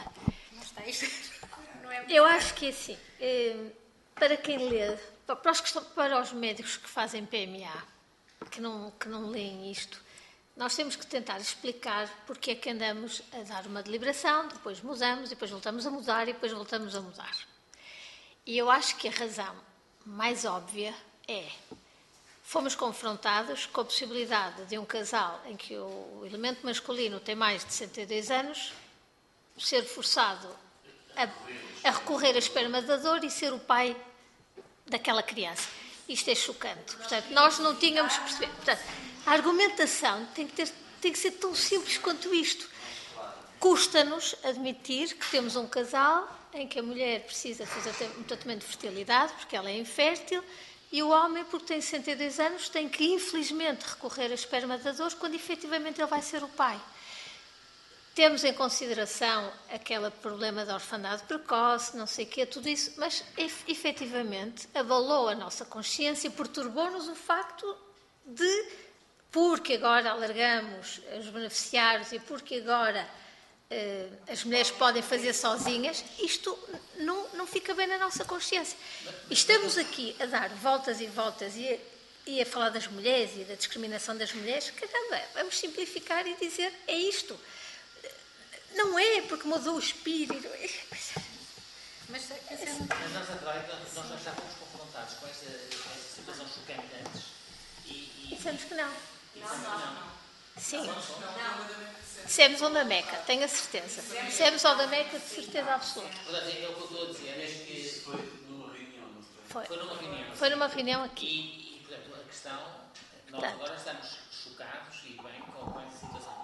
Eu acho que assim, para quem lê, para os médicos que fazem PMA, que não leem isto, nós temos que tentar explicar porque é que andamos a dar uma deliberação, depois mudamos, depois voltamos a mudar e depois voltamos a mudar. E eu acho que a razão mais óbvia é: fomos confrontados com a possibilidade de um casal em que o elemento masculino tem mais de 62 anos ser forçado a recorrer a espermadador e ser o pai daquela criança. Isto é chocante. Portanto, nós não tínhamos percebido. Portanto, a argumentação tem que ser tão simples quanto isto. Custa-nos admitir que temos um casal em que a mulher precisa fazer um tratamento de fertilidade porque ela é infértil e o homem, porque tem 62 anos, tem que, infelizmente, recorrer a espermadadores quando, efetivamente, ele vai ser o pai. Temos em consideração aquele problema da orfandade precoce, não sei o quê, tudo isso, mas, efetivamente, abalou a nossa consciência, perturbou-nos o facto de, porque agora alargamos os beneficiários e porque agora as mulheres podem fazer sozinhas, isto não fica bem na nossa consciência. Estamos aqui a dar voltas e voltas e a falar das mulheres e da discriminação das mulheres. Caramba, vamos simplificar e dizer, é isto. Não é porque mudou o espírito. Mas nós agora já fomos confrontados com esta situação chocante antes e dissemos que não. Não. Sim. Dissemos ao da Meca, tenho a certeza. Dissemos ao da Meca de certeza absoluta. Portanto, é o que eu estou a dizer, é mesmo que Foi numa reunião, não foi? foi numa reunião. Foi numa reunião aqui. E, portanto, a questão, nós agora estamos chocados e bem com essa situação.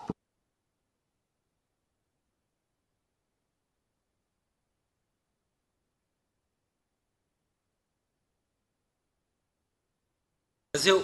Mas eu...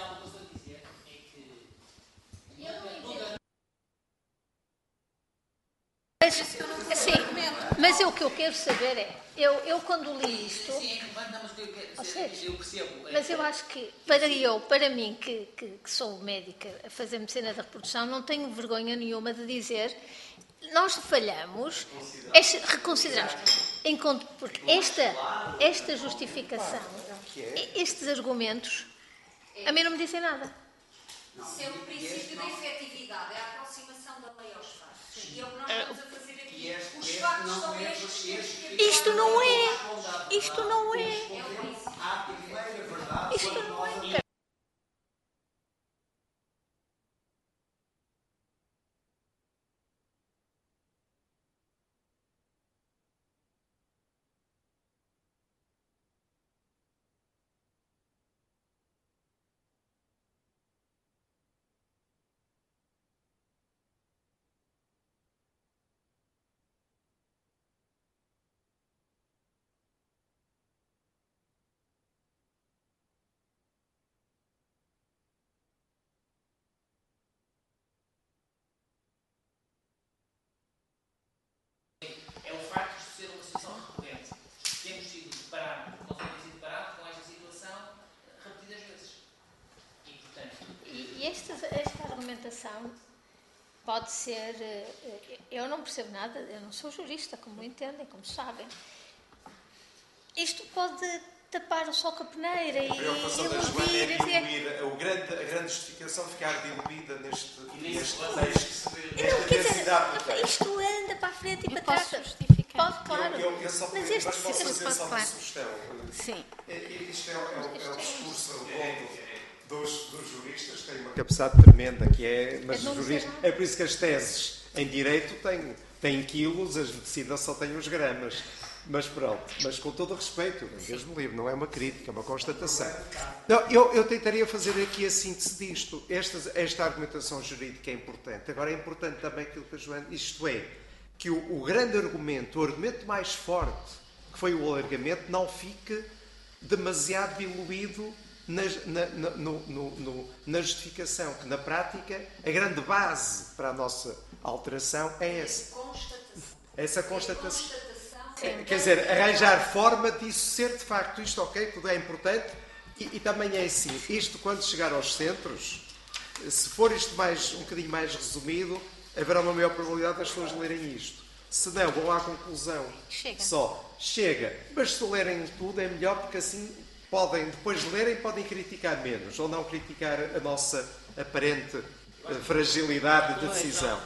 Mas o que eu quero saber é, eu quando li isto, eu percebo. mas eu acho que para mim que sou médica a fazer medicina da reprodução, não tenho vergonha nenhuma de dizer, nós falhamos, reconsideramos, porque esta justificação, estes argumentos, a mim não me dizem nada. Isso é o princípio da efetividade, é a aproximação da lei aos factos. E é o que nós estamos a fazer aqui. Os factos são estes. Isto não é. Isto não é. Isto não é. É o facto de ser uma situação recorrente. Temos sido deparados, não temos sido deparados com esta situação repetidas vezes. E, portanto... E esta argumentação pode ser... Eu não percebo nada, eu não sou jurista, como entendem, como sabem. Isto pode tapar o sol com a peneira e A preocupação da Joana é iludir. diluir, a grande justificação ficar diluída nesta Quer densidade do dizer, texto. isto anda para a frente e Eu para posso trás. justificar. Pode, claro. Mas posso fazer só uma claro. sugestão. Sim. Isto é o discurso dos juristas, tem uma capacidade tremenda, que é... Mas os juristas, é por isso que as teses em direito têm quilos, as de medicina só têm os gramas. Mas pronto, mas com todo o respeito, mesmo livre, não é uma crítica, é uma constatação. Não, eu tentaria fazer aqui a síntese disto. Esta argumentação jurídica é importante. Agora é importante também aquilo que a Joana... Isto é, que o grande argumento, o argumento mais forte, que foi o alargamento, não fique demasiado diluído na justificação, que na prática a grande base para a nossa alteração é essa constatação. Quer dizer, arranjar forma disso ser de facto isto, ok, tudo é importante e também é assim, isto quando chegar aos centros, se for isto um bocadinho mais resumido, haverá uma maior probabilidade das pessoas lerem isto. Se não, vão à conclusão. Chega. Mas se lerem tudo é melhor, porque assim depois de lerem, podem criticar menos, ou não criticar a nossa aparente fragilidade de decisão.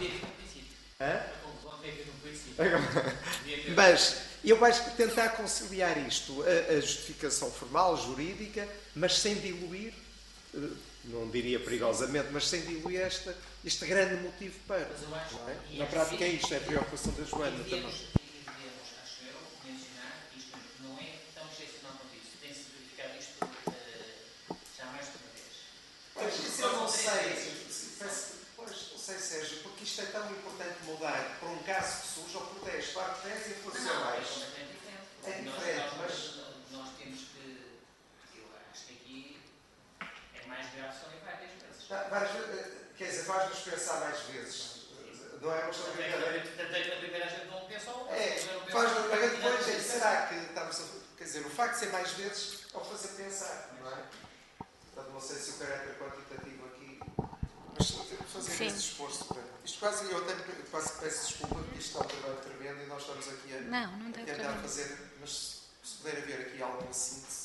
Mas eu acho que tentar conciliar isto, a justificação formal, jurídica, mas sem diluir, não diria perigosamente, mas sem diluir este grande motivo para. Não é? Na prática é isto, é a preocupação da Joana também. Acho eu, mencionar isto não é tão excepcional quanto isso. Tem-se verificado isto já mais de uma vez. Pois, isso eu não sei. Pois, não sei, Sérgio, porque isto é tão importante mudar para um caso que surge ou por 10. Claro que 10 inflacionais. É diferente, mas... Nós temos que... Eu acho que aqui é mais grave só em várias vezes. Quer dizer, faz-nos pensar mais vezes. Não é uma questão de brincadeira. Na primeira a gente não pensou. Faz-nos... Depois, será que estamos a... Quer dizer, o facto de ser mais vezes é o fazer pensar, não é? Portanto, não sei se o caráter quantitativo aqui... Mas fazer esse esforço. Isto quase... Eu até quase peço desculpa, porque isto está um trabalho tremendo e nós estamos aqui a tentar fazer... Mas se puder haver aqui alguma síntese...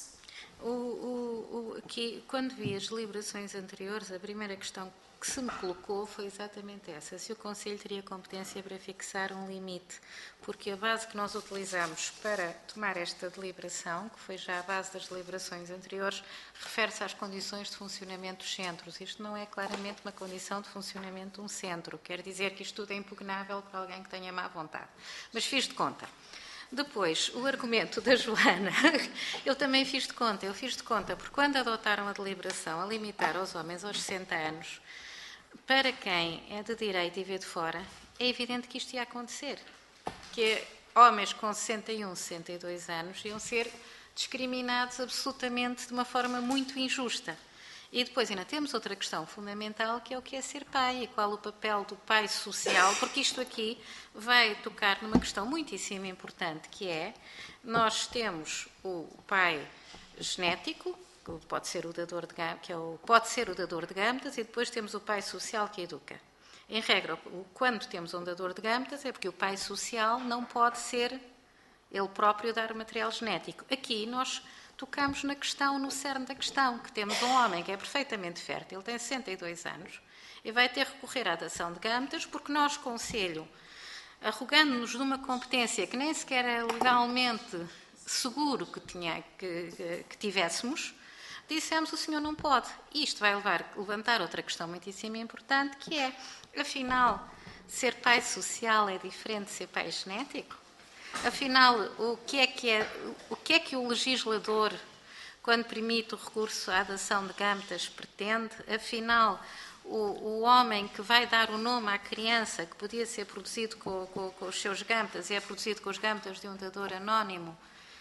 Quando vi as deliberações anteriores, a primeira questão que se me colocou foi exatamente essa: se o Conselho teria competência para fixar um limite, porque a base que nós utilizamos para tomar esta deliberação, que foi já a base das deliberações anteriores, refere-se às condições de funcionamento dos centros. Isto não é claramente uma condição de funcionamento de um centro, quer dizer que isto tudo é impugnável para alguém que tenha má vontade. Mas fiz de conta. Depois, o argumento da Joana, eu também fiz de conta. Eu fiz de conta porque quando adotaram a deliberação a limitar aos homens aos 60 anos, para quem é de direito e vê de fora, é evidente que isto ia acontecer. Que homens com 61, 62 anos iam ser discriminados absolutamente de uma forma muito injusta. E depois ainda temos outra questão fundamental, que é o que é ser pai e qual o papel do pai social, porque isto aqui vai tocar numa questão muitíssimo importante, que é, nós temos o pai genético, que pode ser o dador de gametas, e depois temos o pai social que educa. Em regra, quando temos um dador de gametas é porque o pai social não pode ser ele próprio dar o material genético. Aqui nós tocamos na questão, no cerne da questão, que temos um homem que é perfeitamente fértil, tem 62 anos, e vai ter que recorrer à dação de gametas, porque nós, Conselho, arrogando-nos de uma competência que nem sequer é legalmente seguro que tivéssemos, dissemos o senhor não pode. E isto vai levantar outra questão muitíssimo importante, que é, afinal, ser pai social é diferente de ser pai genético? Afinal, o que é que o legislador, quando permite o recurso à dação de gametas, pretende? Afinal, o homem que vai dar o nome à criança, que podia ser produzido com os seus gametas, e é produzido com os gametas de um dador anónimo,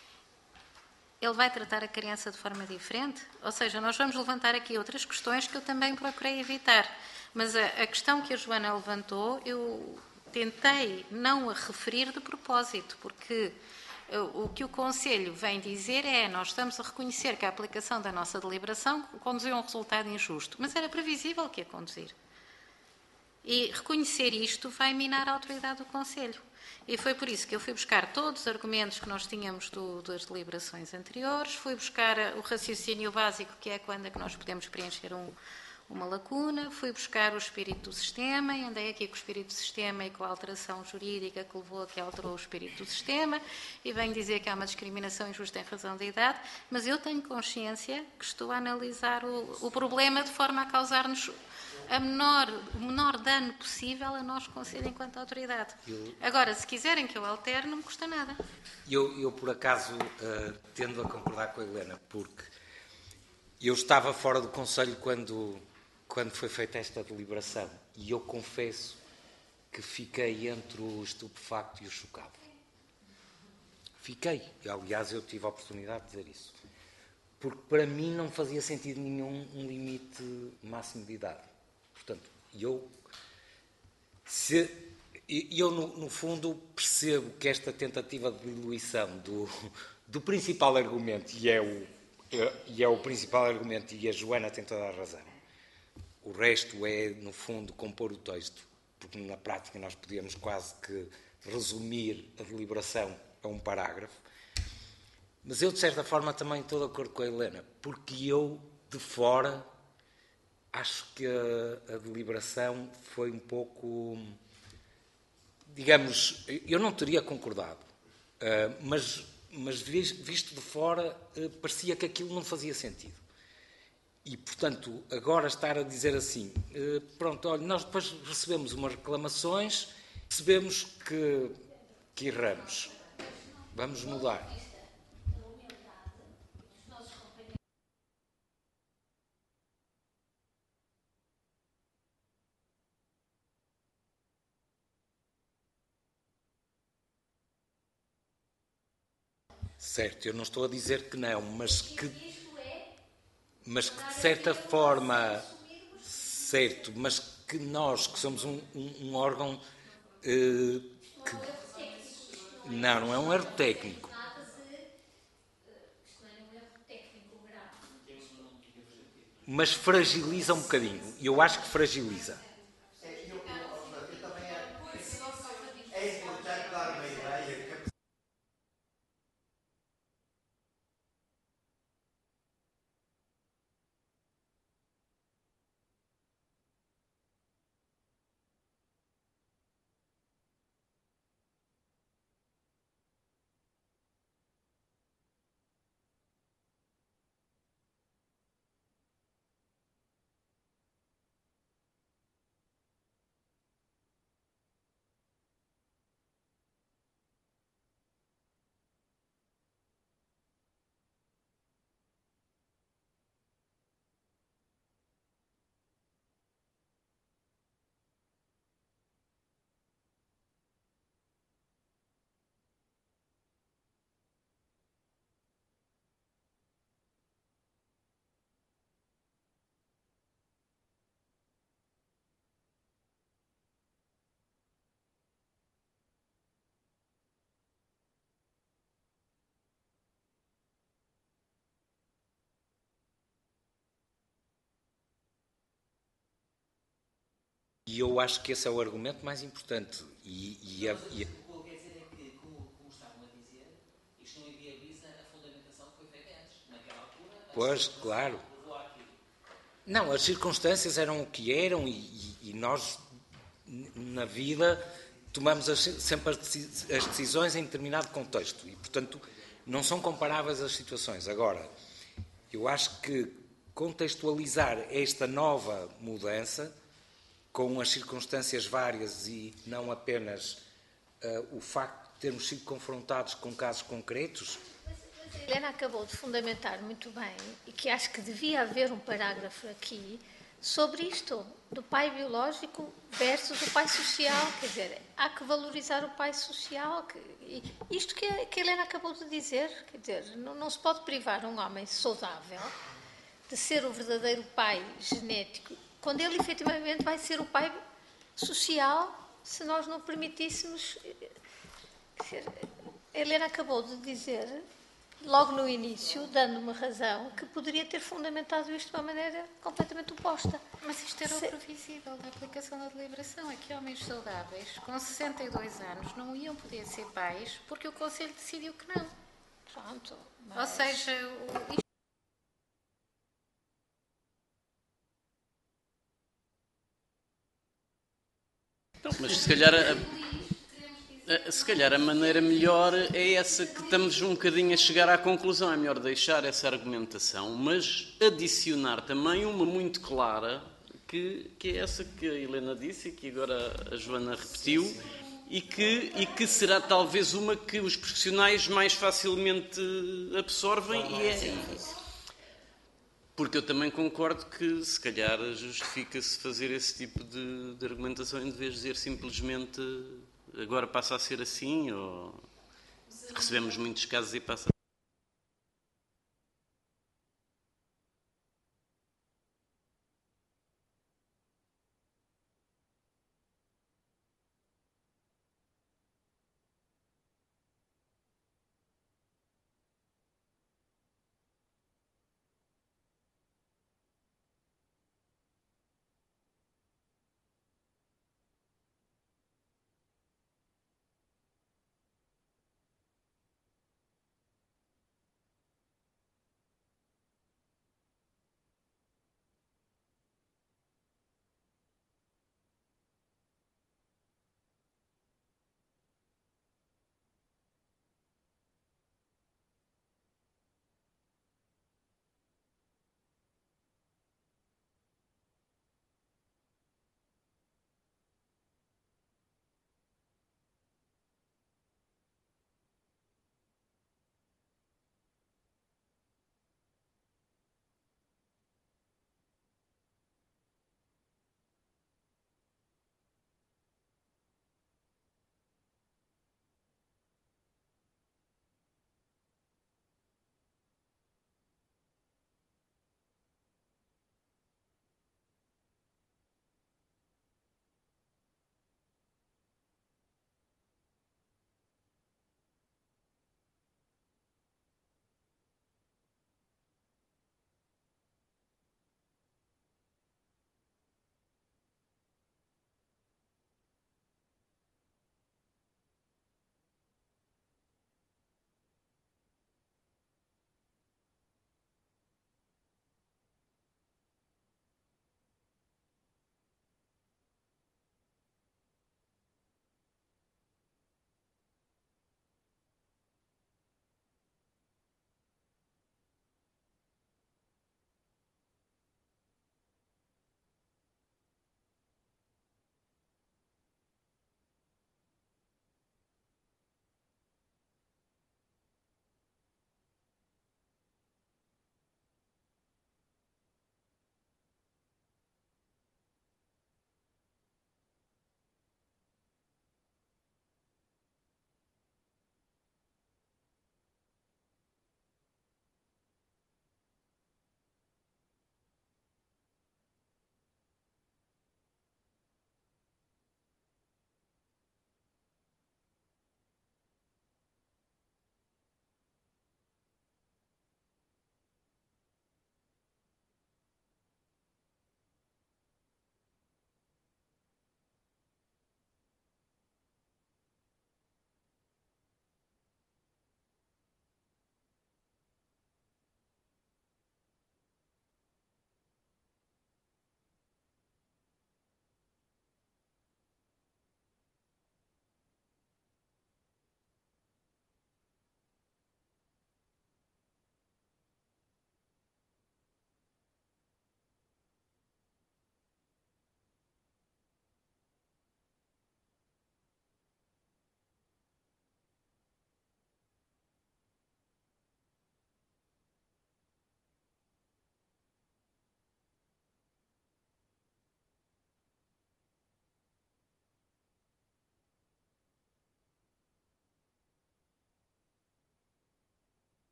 ele vai tratar a criança de forma diferente? Ou seja, nós vamos levantar aqui outras questões que eu também procurei evitar. Mas a questão que a Joana levantou, eu tentei não a referir de propósito, porque o que o Conselho vem dizer é: nós estamos a reconhecer que a aplicação da nossa deliberação conduziu a um resultado injusto, mas era previsível que ia conduzir. E reconhecer isto vai minar a autoridade do Conselho. E foi por isso que eu fui buscar todos os argumentos que nós tínhamos das deliberações anteriores, fui buscar o raciocínio básico, que é quando é que nós podemos preencher uma lacuna, fui buscar o espírito do sistema, e andei aqui com o espírito do sistema e com a alteração jurídica que levou a que alterou o espírito do sistema, e venho dizer que há uma discriminação injusta em razão da idade, mas eu tenho consciência que estou a analisar o problema de forma a causar-nos o menor dano possível a nós, Conselho, enquanto autoridade. Agora, se quiserem que eu altere, não me custa nada. Eu por acaso, tendo a concordar com a Helena, porque eu estava fora do Conselho quando foi feita esta deliberação, e eu confesso que fiquei entre o estupefacto e o chocado. Fiquei. Aliás, eu tive a oportunidade de dizer isso. Porque para mim não fazia sentido nenhum um limite máximo de idade. Portanto, eu no fundo percebo que esta tentativa de diluição do principal argumento, e é o principal argumento, e a Joana tem toda a razão, o resto é, no fundo, compor o texto, porque na prática nós podíamos quase que resumir a deliberação a um parágrafo. Mas eu, de certa forma, também estou de acordo com a Helena, porque eu, de fora, acho que a deliberação foi um pouco, digamos, eu não teria concordado, mas visto de fora, parecia que aquilo não fazia sentido. E, portanto, agora estar a dizer assim, pronto, olha, nós depois recebemos umas reclamações, percebemos que erramos, vamos mudar. Certo, eu não estou a dizer que não, mas que de certa forma, certo, mas que nós, que somos um órgão que... Não é um erro técnico. Mas fragiliza um bocadinho, e eu acho que fragiliza. É importante dar uma ideia que E eu acho que esse é o argumento mais importante. O que eu quero dizer é que, como estavam a dizer, isto não inviabiliza a fundamentação que foi feita antes. Naquela altura, pois, claro. Não, as circunstâncias eram o que eram e nós, na vida, tomamos sempre as decisões em determinado contexto. E, portanto, não são comparáveis as situações. Agora, eu acho que contextualizar esta nova mudança com as circunstâncias várias e não apenas o facto de termos sido confrontados com casos concretos. Mas a Helena acabou de fundamentar muito bem e que acho que devia haver um parágrafo aqui sobre isto, do pai biológico versus o pai social. Quer dizer, há que valorizar o pai social. Isto que a Helena acabou de dizer, quer dizer, não se pode privar um homem saudável de ser o verdadeiro pai genético, quando ele efetivamente vai ser o pai social, se nós não permitíssemos. A Helena acabou de dizer logo no início, dando uma razão que poderia ter fundamentado isto de uma maneira completamente oposta. Mas isto era o previsível da aplicação da deliberação. É que homens saudáveis, com 62 anos, não iam poder ser pais porque o Conselho decidiu que não. Pronto. Ou seja, Mas se calhar a maneira melhor é essa que estamos um bocadinho a chegar à conclusão. É melhor deixar essa argumentação, mas adicionar também uma muito clara, que é essa que a Helena disse e que agora a Joana repetiu, e que será talvez uma que os profissionais mais facilmente absorvem. Porque eu também concordo que, se calhar, justifica-se fazer esse tipo de argumentação em vez de dizer simplesmente agora passa a ser assim, ou recebemos muitos casos e passa.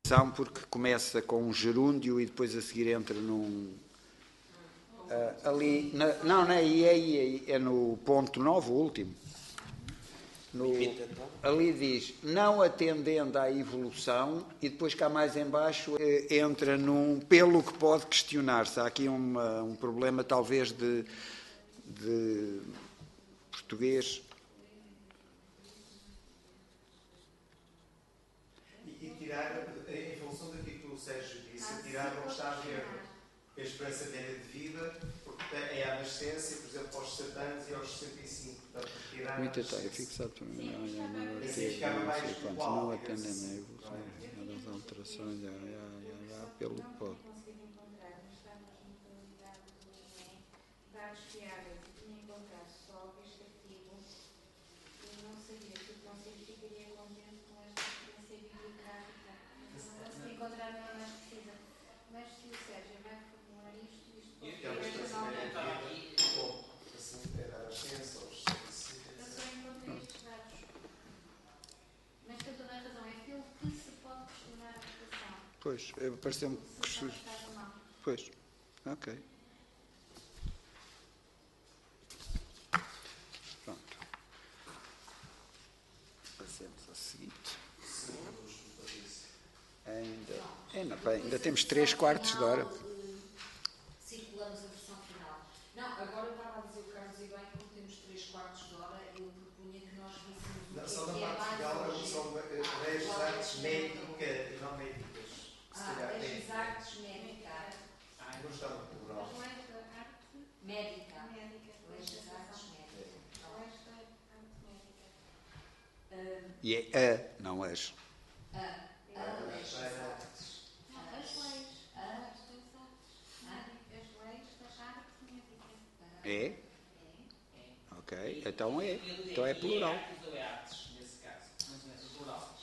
porque começa com um gerúndio e depois a seguir entra num... ali... é no ponto 9, o último. Ali diz, não atendendo à evolução, e depois cá mais em baixo entra num pelo que pode questionar-se. Há aqui um problema talvez de português. E tirar, em função daquilo que o Sérgio disse, tirar o que está a ver a esperança média de vida, porque é a nascença, por exemplo, aos 60 anos e aos 65. Portanto, tirar Muito é fixado por mim. não atendem a evolução das alterações, pelo que pode. Dados fiáveis e tinha encontrado só este artigo e não sabia se o Conselho ficaria contente com esta experiência bibliográfica. Não consegui encontrar nada mais precisa. Mas se o Sérgio vai reformular isto pode ter esta nova. Eu só encontrei estes dados. Mas tem toda a razão. É aquilo que se pode questionar a votação. Pois, pareceu-me que... Pois, ok. Pronto. Passemos ao seguinte. Ainda temos 3/4 de hora. Circulamos a versão final. Não, agora eu estava a dizer o Carlos e bem, como temos 3/4 de hora, eu propunha que nós víssemos o só que na é parte mais final urgente. são leis artes médica e não médicas. Leis artes médica. Não está no plural. As leis da arte Médica. médica. Leis das artes médicas. Leis da arte médica. E é não és. Leis das artes. Não, as leis. As leis das artes médicas. É? Ok, então é. Então é plural. Ou é artes, nesse caso? Não conheço o plural.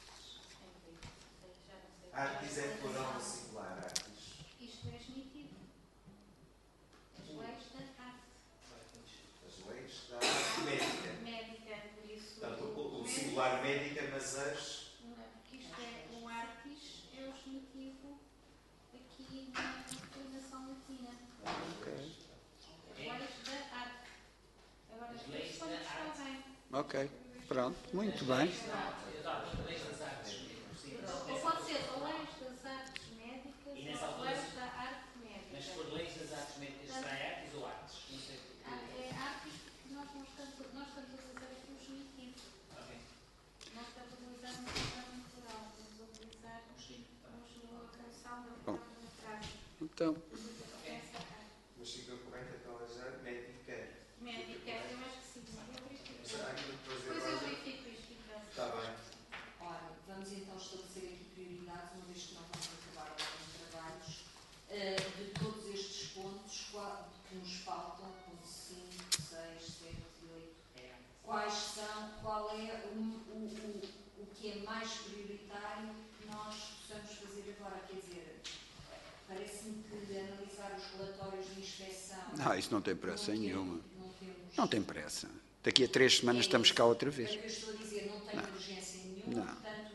Artes é plural no singular, artes. Isto é genitivo. As leis da arte As leis da arte médica. médica, por isso. Portanto, o singular médica, mas as... Porque isto é o artis, é o genitivo aqui na declinação latina. Ok. As leis da arte. Agora, as leis leis quando da está arte. bem. Ok, pronto, muito bem. Leis das artes. Sim. Ou pode ser a leis das artes médicas E nessa ou altura, leis da arte médica. Mas por leis das artes médicas será artes ou artes? Não sei. É artes porque nós estamos a utilizar aqui o genitivo. Ok. Nós estamos a utilizar uma linguagem plural. Estamos a utilizar a canção da palavra na frase. Então, Essa arte. Mas fica correto então a médica. Médica, eu acho que sim. Eu verifico. Mas há aqui depois Depois eu agora... verifico isto e traço. Está bem. Ora, vamos então estabelecer aqui prioridades, uma vez que nós vamos acabar alguns trabalhos, de todos estes pontos que nos faltam, ponto 5, 6, 7 e 8. Qual é o que é mais prioritário que nós possamos fazer agora? Quer dizer, parece-me que analisar os relatórios de inspeção... isso não tem pressa nenhuma. Não temos... Não tem pressa. Daqui a 3 semanas estamos cá outra vez. É o que eu estou a dizer, não tem urgência nenhuma, Não. portanto...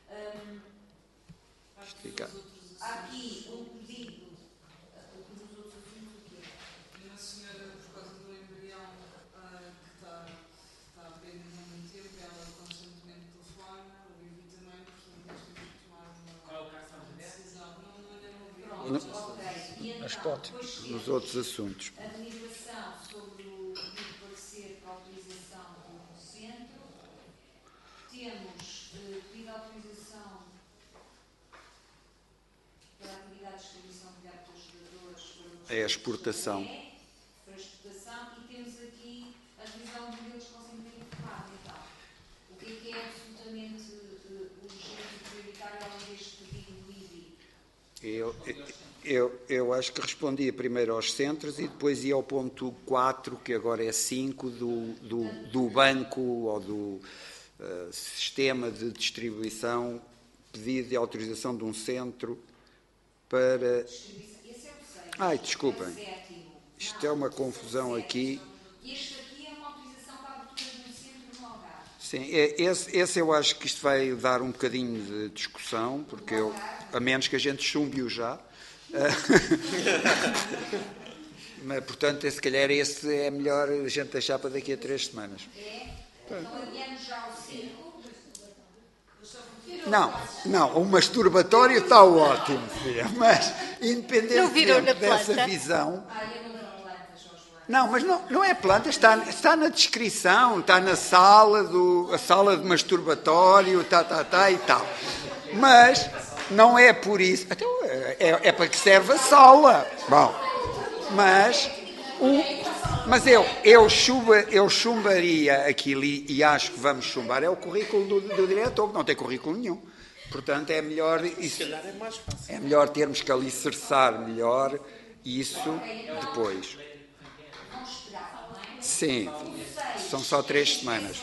Fica. Há aqui um pedido dos outros assuntos o quê? E uma senhora, por causa do embrião, que está a perder muito tempo, ela constantemente telefona, o Vivi também, portanto nós temos que tomar Qual é o caso que estamos a ver? decisão. Não é ouvido. Pronto, ok. E então, Mas pode. depois temos Nos outros assuntos. a deliberação sobre o pedido de parecer para a autorização do centro. Temos pedido de autorização para a atividade de distribuição de gado pelos jogadores É a exportação. para a exportação e temos aqui a revisão de modelos de consentimento informado. Então, o que é absolutamente urgente e prioritário além deste pedido do IBI? Eu acho que respondia primeiro aos centros e depois ia ao ponto 4, que agora é 5, do banco ou do sistema de distribuição, pedido de autorização de um centro para... Esse é o 6. Ai, desculpem. É o 7º. Isto é uma confusão aqui. Este aqui é uma autorização para a abertura de um centro no Algarve. Sim, esse eu acho que isto vai dar um bocadinho de discussão, porque a menos que a gente chumbe-o já. Mas, portanto, se calhar esse é melhor a gente deixar para daqui a 3 semanas. Então adiamos já o 5. Não, o masturbatório está ótimo, filha, mas Não viram na independentemente dessa planta? visão... Eu não vi plantas, João. Não, mas não é planta, está na descrição, está na sala, a sala de masturbatório, e tal. Mas não é por isso. Então, é para que serve a sala. Bom, mas eu chumbaria aquilo e acho que vamos chumbar. É o currículo do diretor, que não tem currículo nenhum. Portanto, é melhor isso. É melhor termos que alicerçar melhor isso depois. Sim, são só 3 semanas.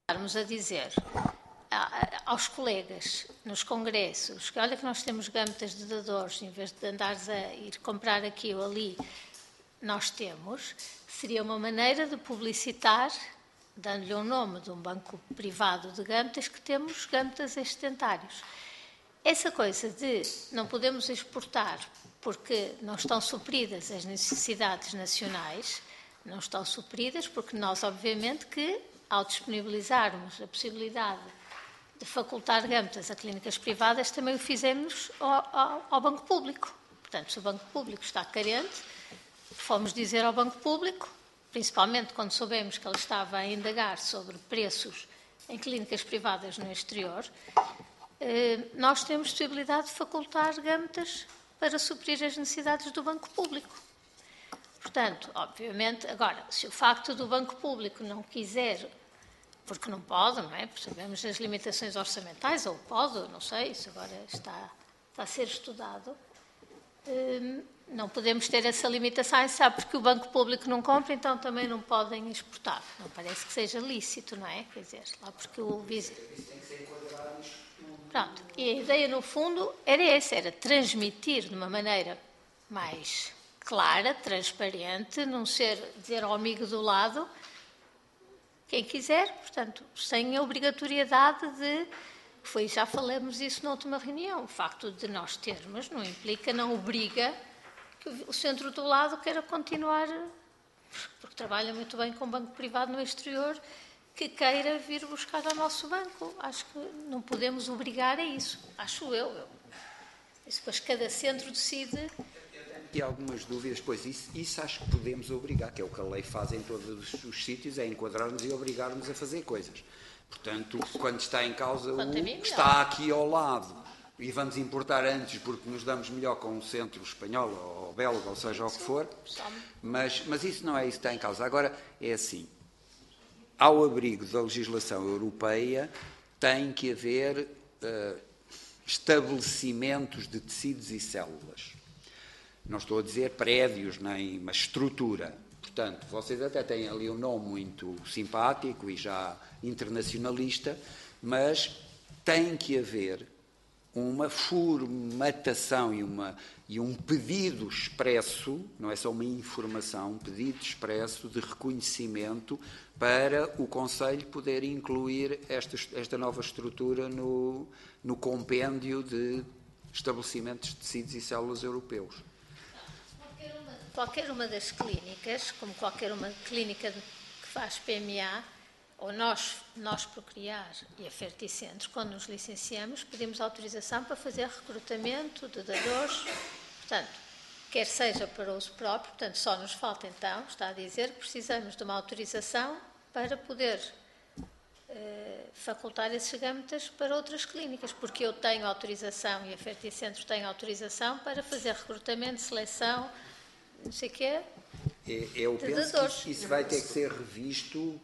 Estarmos a dizer aos colegas nos congressos que olha que nós temos gâmetas de dadores, em vez de andares a ir comprar aqui ou ali, nós temos, seria uma maneira de publicitar, dando-lhe o nome de um banco privado de gâmetas, que temos gâmetas extentários. Essa coisa de não podemos exportar porque não estão supridas as necessidades nacionais, não estão supridas porque nós, obviamente, que ao disponibilizarmos a possibilidade de facultar gâmetas a clínicas privadas, também o fizemos ao Banco Público. Portanto, se o Banco Público está carente, fomos dizer ao Banco Público, principalmente quando soubemos que ele estava a indagar sobre preços em clínicas privadas no exterior, nós temos possibilidade de facultar gâmetas para suprir as necessidades do Banco Público. Portanto, obviamente, agora, se o facto do Banco Público não quiser, porque não pode, não é? Porque sabemos as limitações orçamentais, ou pode, não sei, isso agora está a ser estudado. Não podemos ter essa limitação, sabe, porque o Banco Público não compra, então também não podem exportar. Não parece que seja lícito, não é? Quer dizer, lá porque o vice... Pronto, e a ideia, no fundo, era essa, era transmitir de uma maneira mais clara, transparente, não ser dizer ao amigo do lado, quem quiser, portanto, sem a obrigatoriedade de... já falamos isso na última reunião, o facto de nós termos não implica, não obriga que o centro do lado queira continuar, porque trabalha muito bem com um banco privado no exterior, que queira vir buscar ao nosso banco. Acho que não podemos obrigar a isso, acho eu. Isso depois cada centro decide. E algumas dúvidas, pois isso acho que podemos obrigar, que é o que a lei faz em todos os sítios, é enquadrar-nos e obrigar-nos a fazer coisas. Portanto, quando está em causa o que está aqui ao lado e vamos importar antes porque nos damos melhor com o centro espanhol ou belga, ou seja, o que for, mas isso não é isso que está em causa. Agora, é assim, ao abrigo da legislação europeia tem que haver estabelecimentos de tecidos e células. Não estou a dizer prédios, nem uma estrutura. Portanto, vocês até têm ali um nome muito simpático e já internacionalista, mas tem que haver uma formatação e um pedido expresso, não é só uma informação, um pedido expresso de reconhecimento para o Conselho poder incluir esta nova estrutura no compêndio de estabelecimentos de tecidos e células europeus. Qualquer uma das clínicas, como qualquer uma clínica que faz PMA, ou nós Procriar e a Ferticentro, quando nos licenciamos, pedimos autorização para fazer recrutamento de dadores, portanto, quer seja para uso próprio, portanto, só nos falta então, está a dizer, que precisamos de uma autorização para poder facultar esses gâmetas para outras clínicas, porque eu tenho autorização e a Ferticentro tem autorização para fazer recrutamento, seleção, não sei o quê. Eu penso que isso vai ter que ser revisto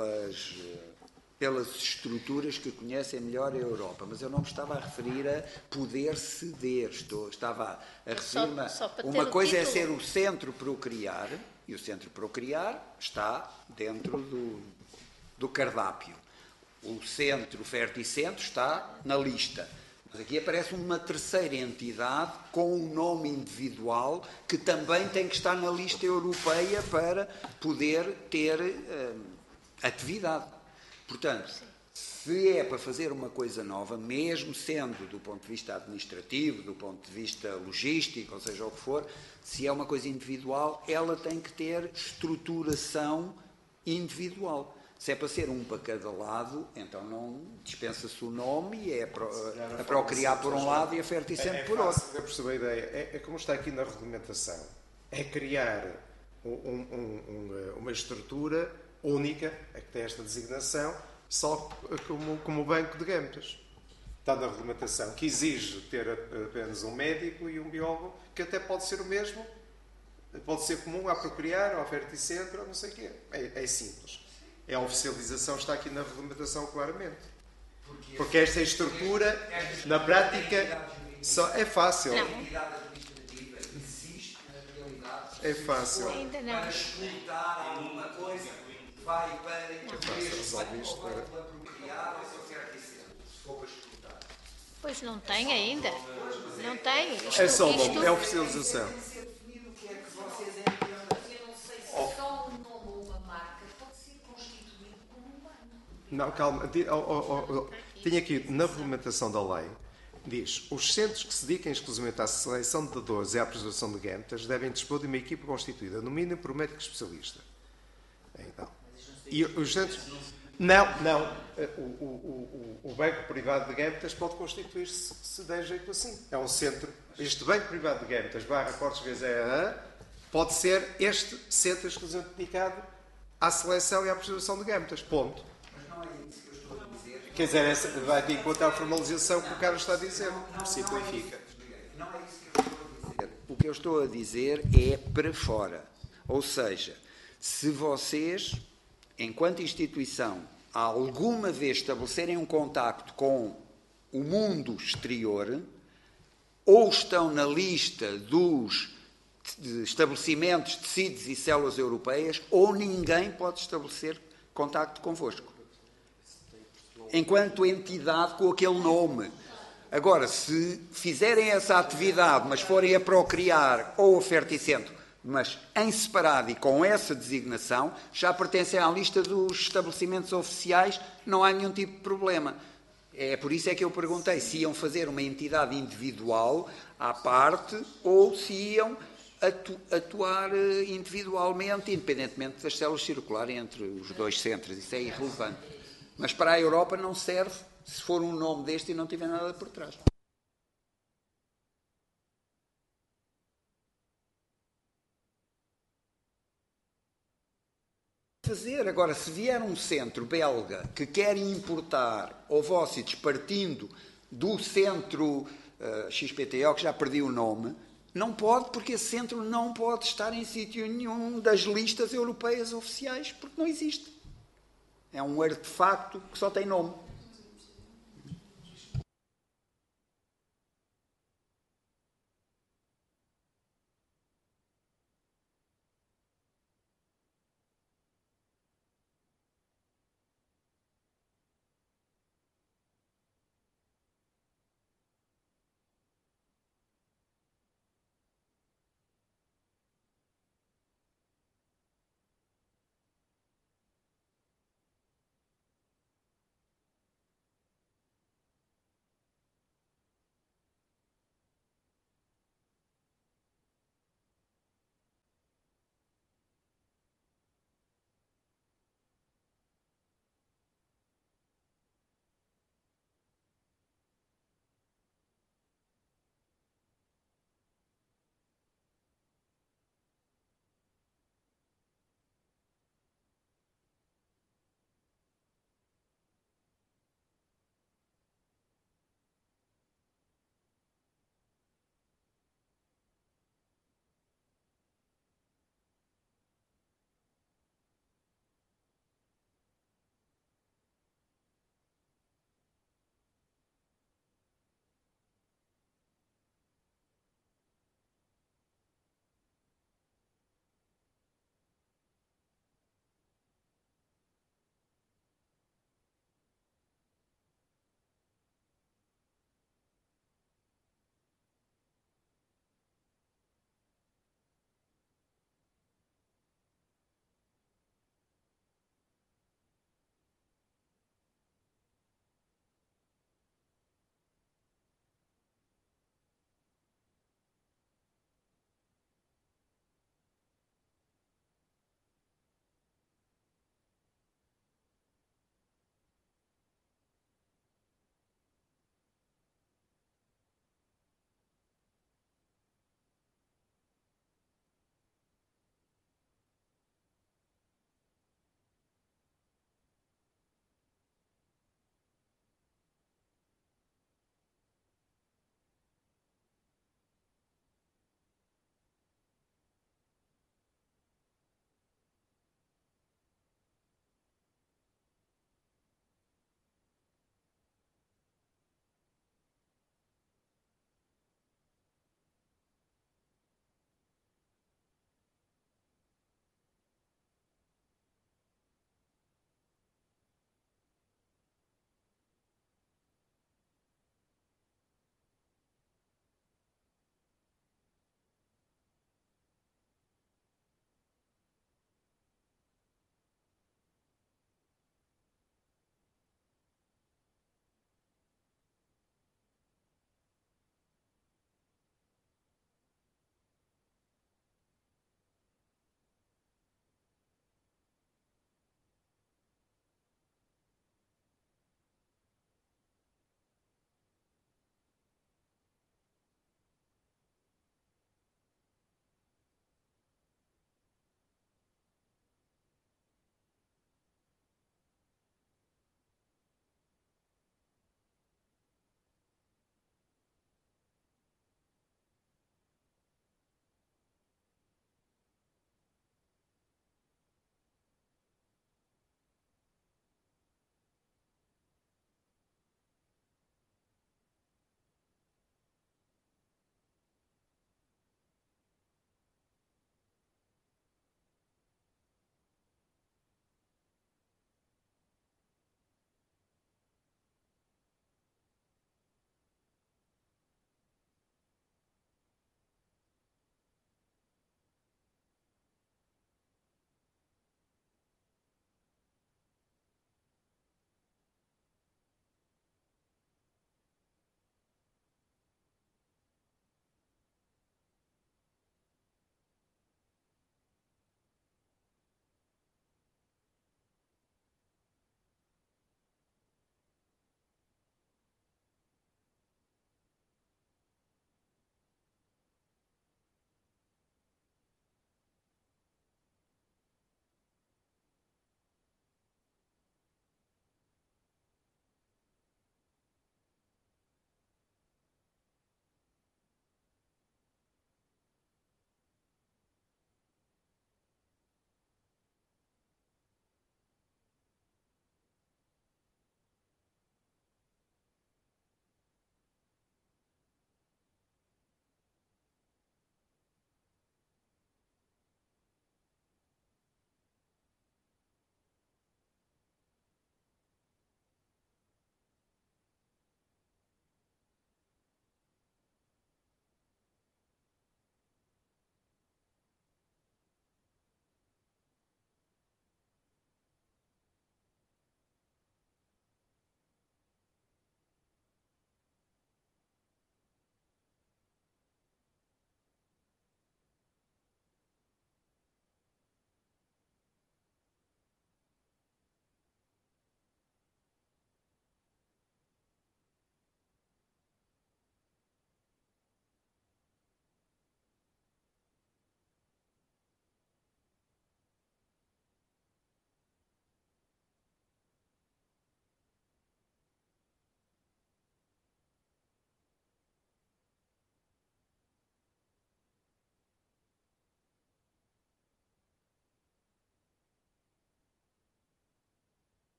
pelas estruturas que conhecem melhor a Europa, mas eu não me estava a referir a poder ceder, estava a referir-me uma coisa é ser o Centro Procriar, e o Centro Procriar está dentro do cardápio. O Centro Ferticentro está na lista. Mas aqui aparece uma terceira entidade com um nome individual que também tem que estar na lista europeia para poder ter atividade. Portanto, se é para fazer uma coisa nova, mesmo sendo do ponto de vista administrativo, do ponto de vista logístico, ou seja o que for, se é uma coisa individual, ela tem que ter estruturação individual. Se é para ser um para cada lado, então não dispensa-se o nome e é a Procriar por um lado e a Ferticentro por outro. Eu percebo a ideia. É como está aqui na regulamentação. É criar uma estrutura única, a que tem esta designação, só como banco de gâmetas. Está na regulamentação, que exige ter apenas um médico e um biólogo, que até pode ser o mesmo, pode ser comum à Procriar, ao Ferticentro, não sei o quê. É simples. A oficialização está aqui na regulamentação claramente. Porque esta estrutura, na prática, só é fácil. A entidade administrativa existe na realidade. É fácil. Ainda não. Para escutar alguma coisa. vai para este resolve isto, vai pela propriedade ou se oferta isso, se for para exportar. Pois não tem ainda. Não tem. É só é oficialização. Eu não sei se só um nome ou uma marca pode ser constituído como um banco. Não, calma. Tinha aqui, na regulamentação da lei, diz: os centros que se dediquem exclusivamente à seleção de dadores e à preservação de gametas devem dispor de uma equipa constituída, no mínimo, por um médico especialista. Então, e os centros... Não. O banco privado de gametas pode constituir-se se der jeito assim. É um centro... Este banco privado de gametas, /Português pode ser este centro exclusivamente dedicado à seleção e à preservação de gametas. Ponto. Mas não é isso que eu estou a dizer. Quer dizer, vai de encontro à formalização que o Carlos está a dizer. Simplifica. Não é isso que eu estou a dizer. O que eu estou a dizer é para fora. Ou seja, se vocês, enquanto instituição, alguma vez estabelecerem um contacto com o mundo exterior, ou estão na lista dos estabelecimentos, tecidos e células europeias, ou ninguém pode estabelecer contacto convosco. Enquanto entidade com aquele nome. Agora, se fizerem essa atividade, mas forem a Procriar ou a Ferticentro, mas em separado e com essa designação, já pertencem à lista dos estabelecimentos oficiais, não há nenhum tipo de problema. É por isso é que eu perguntei se iam fazer uma entidade individual à parte ou se iam atuar individualmente, independentemente das células circularem entre os dois centros. Isso é irrelevante. Mas para a Europa não serve se for um nome deste e não tiver nada por trás. Agora, se vier um centro belga que quer importar ovócitos partindo do centro XPTO, que já perdi o nome, não pode, porque esse centro não pode estar em sítio nenhum das listas europeias oficiais, porque não existe. É um artefacto que só tem nome.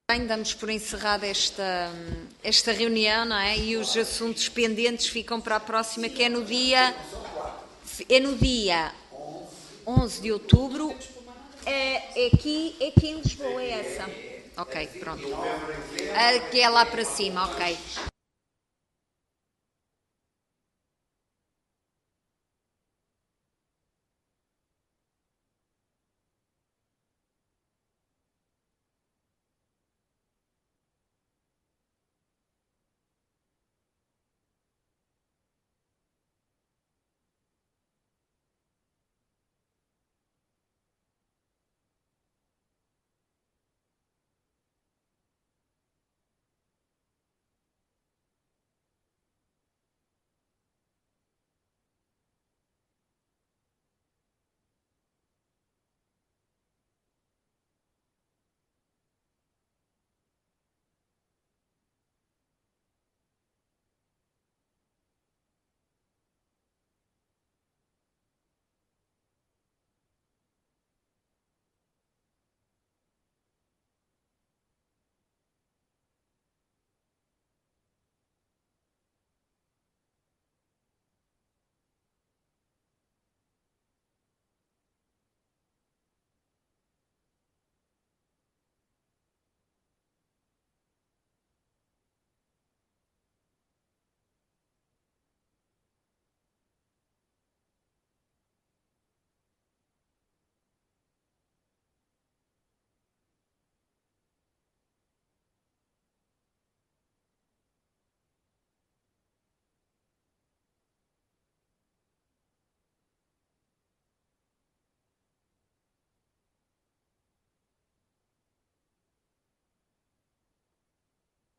Bem, damos por encerrada esta reunião, não é? E os assuntos pendentes ficam para a próxima, que é no dia 11 de outubro. É aqui em Lisboa, é essa? Ok, pronto. Que é lá para cima, ok.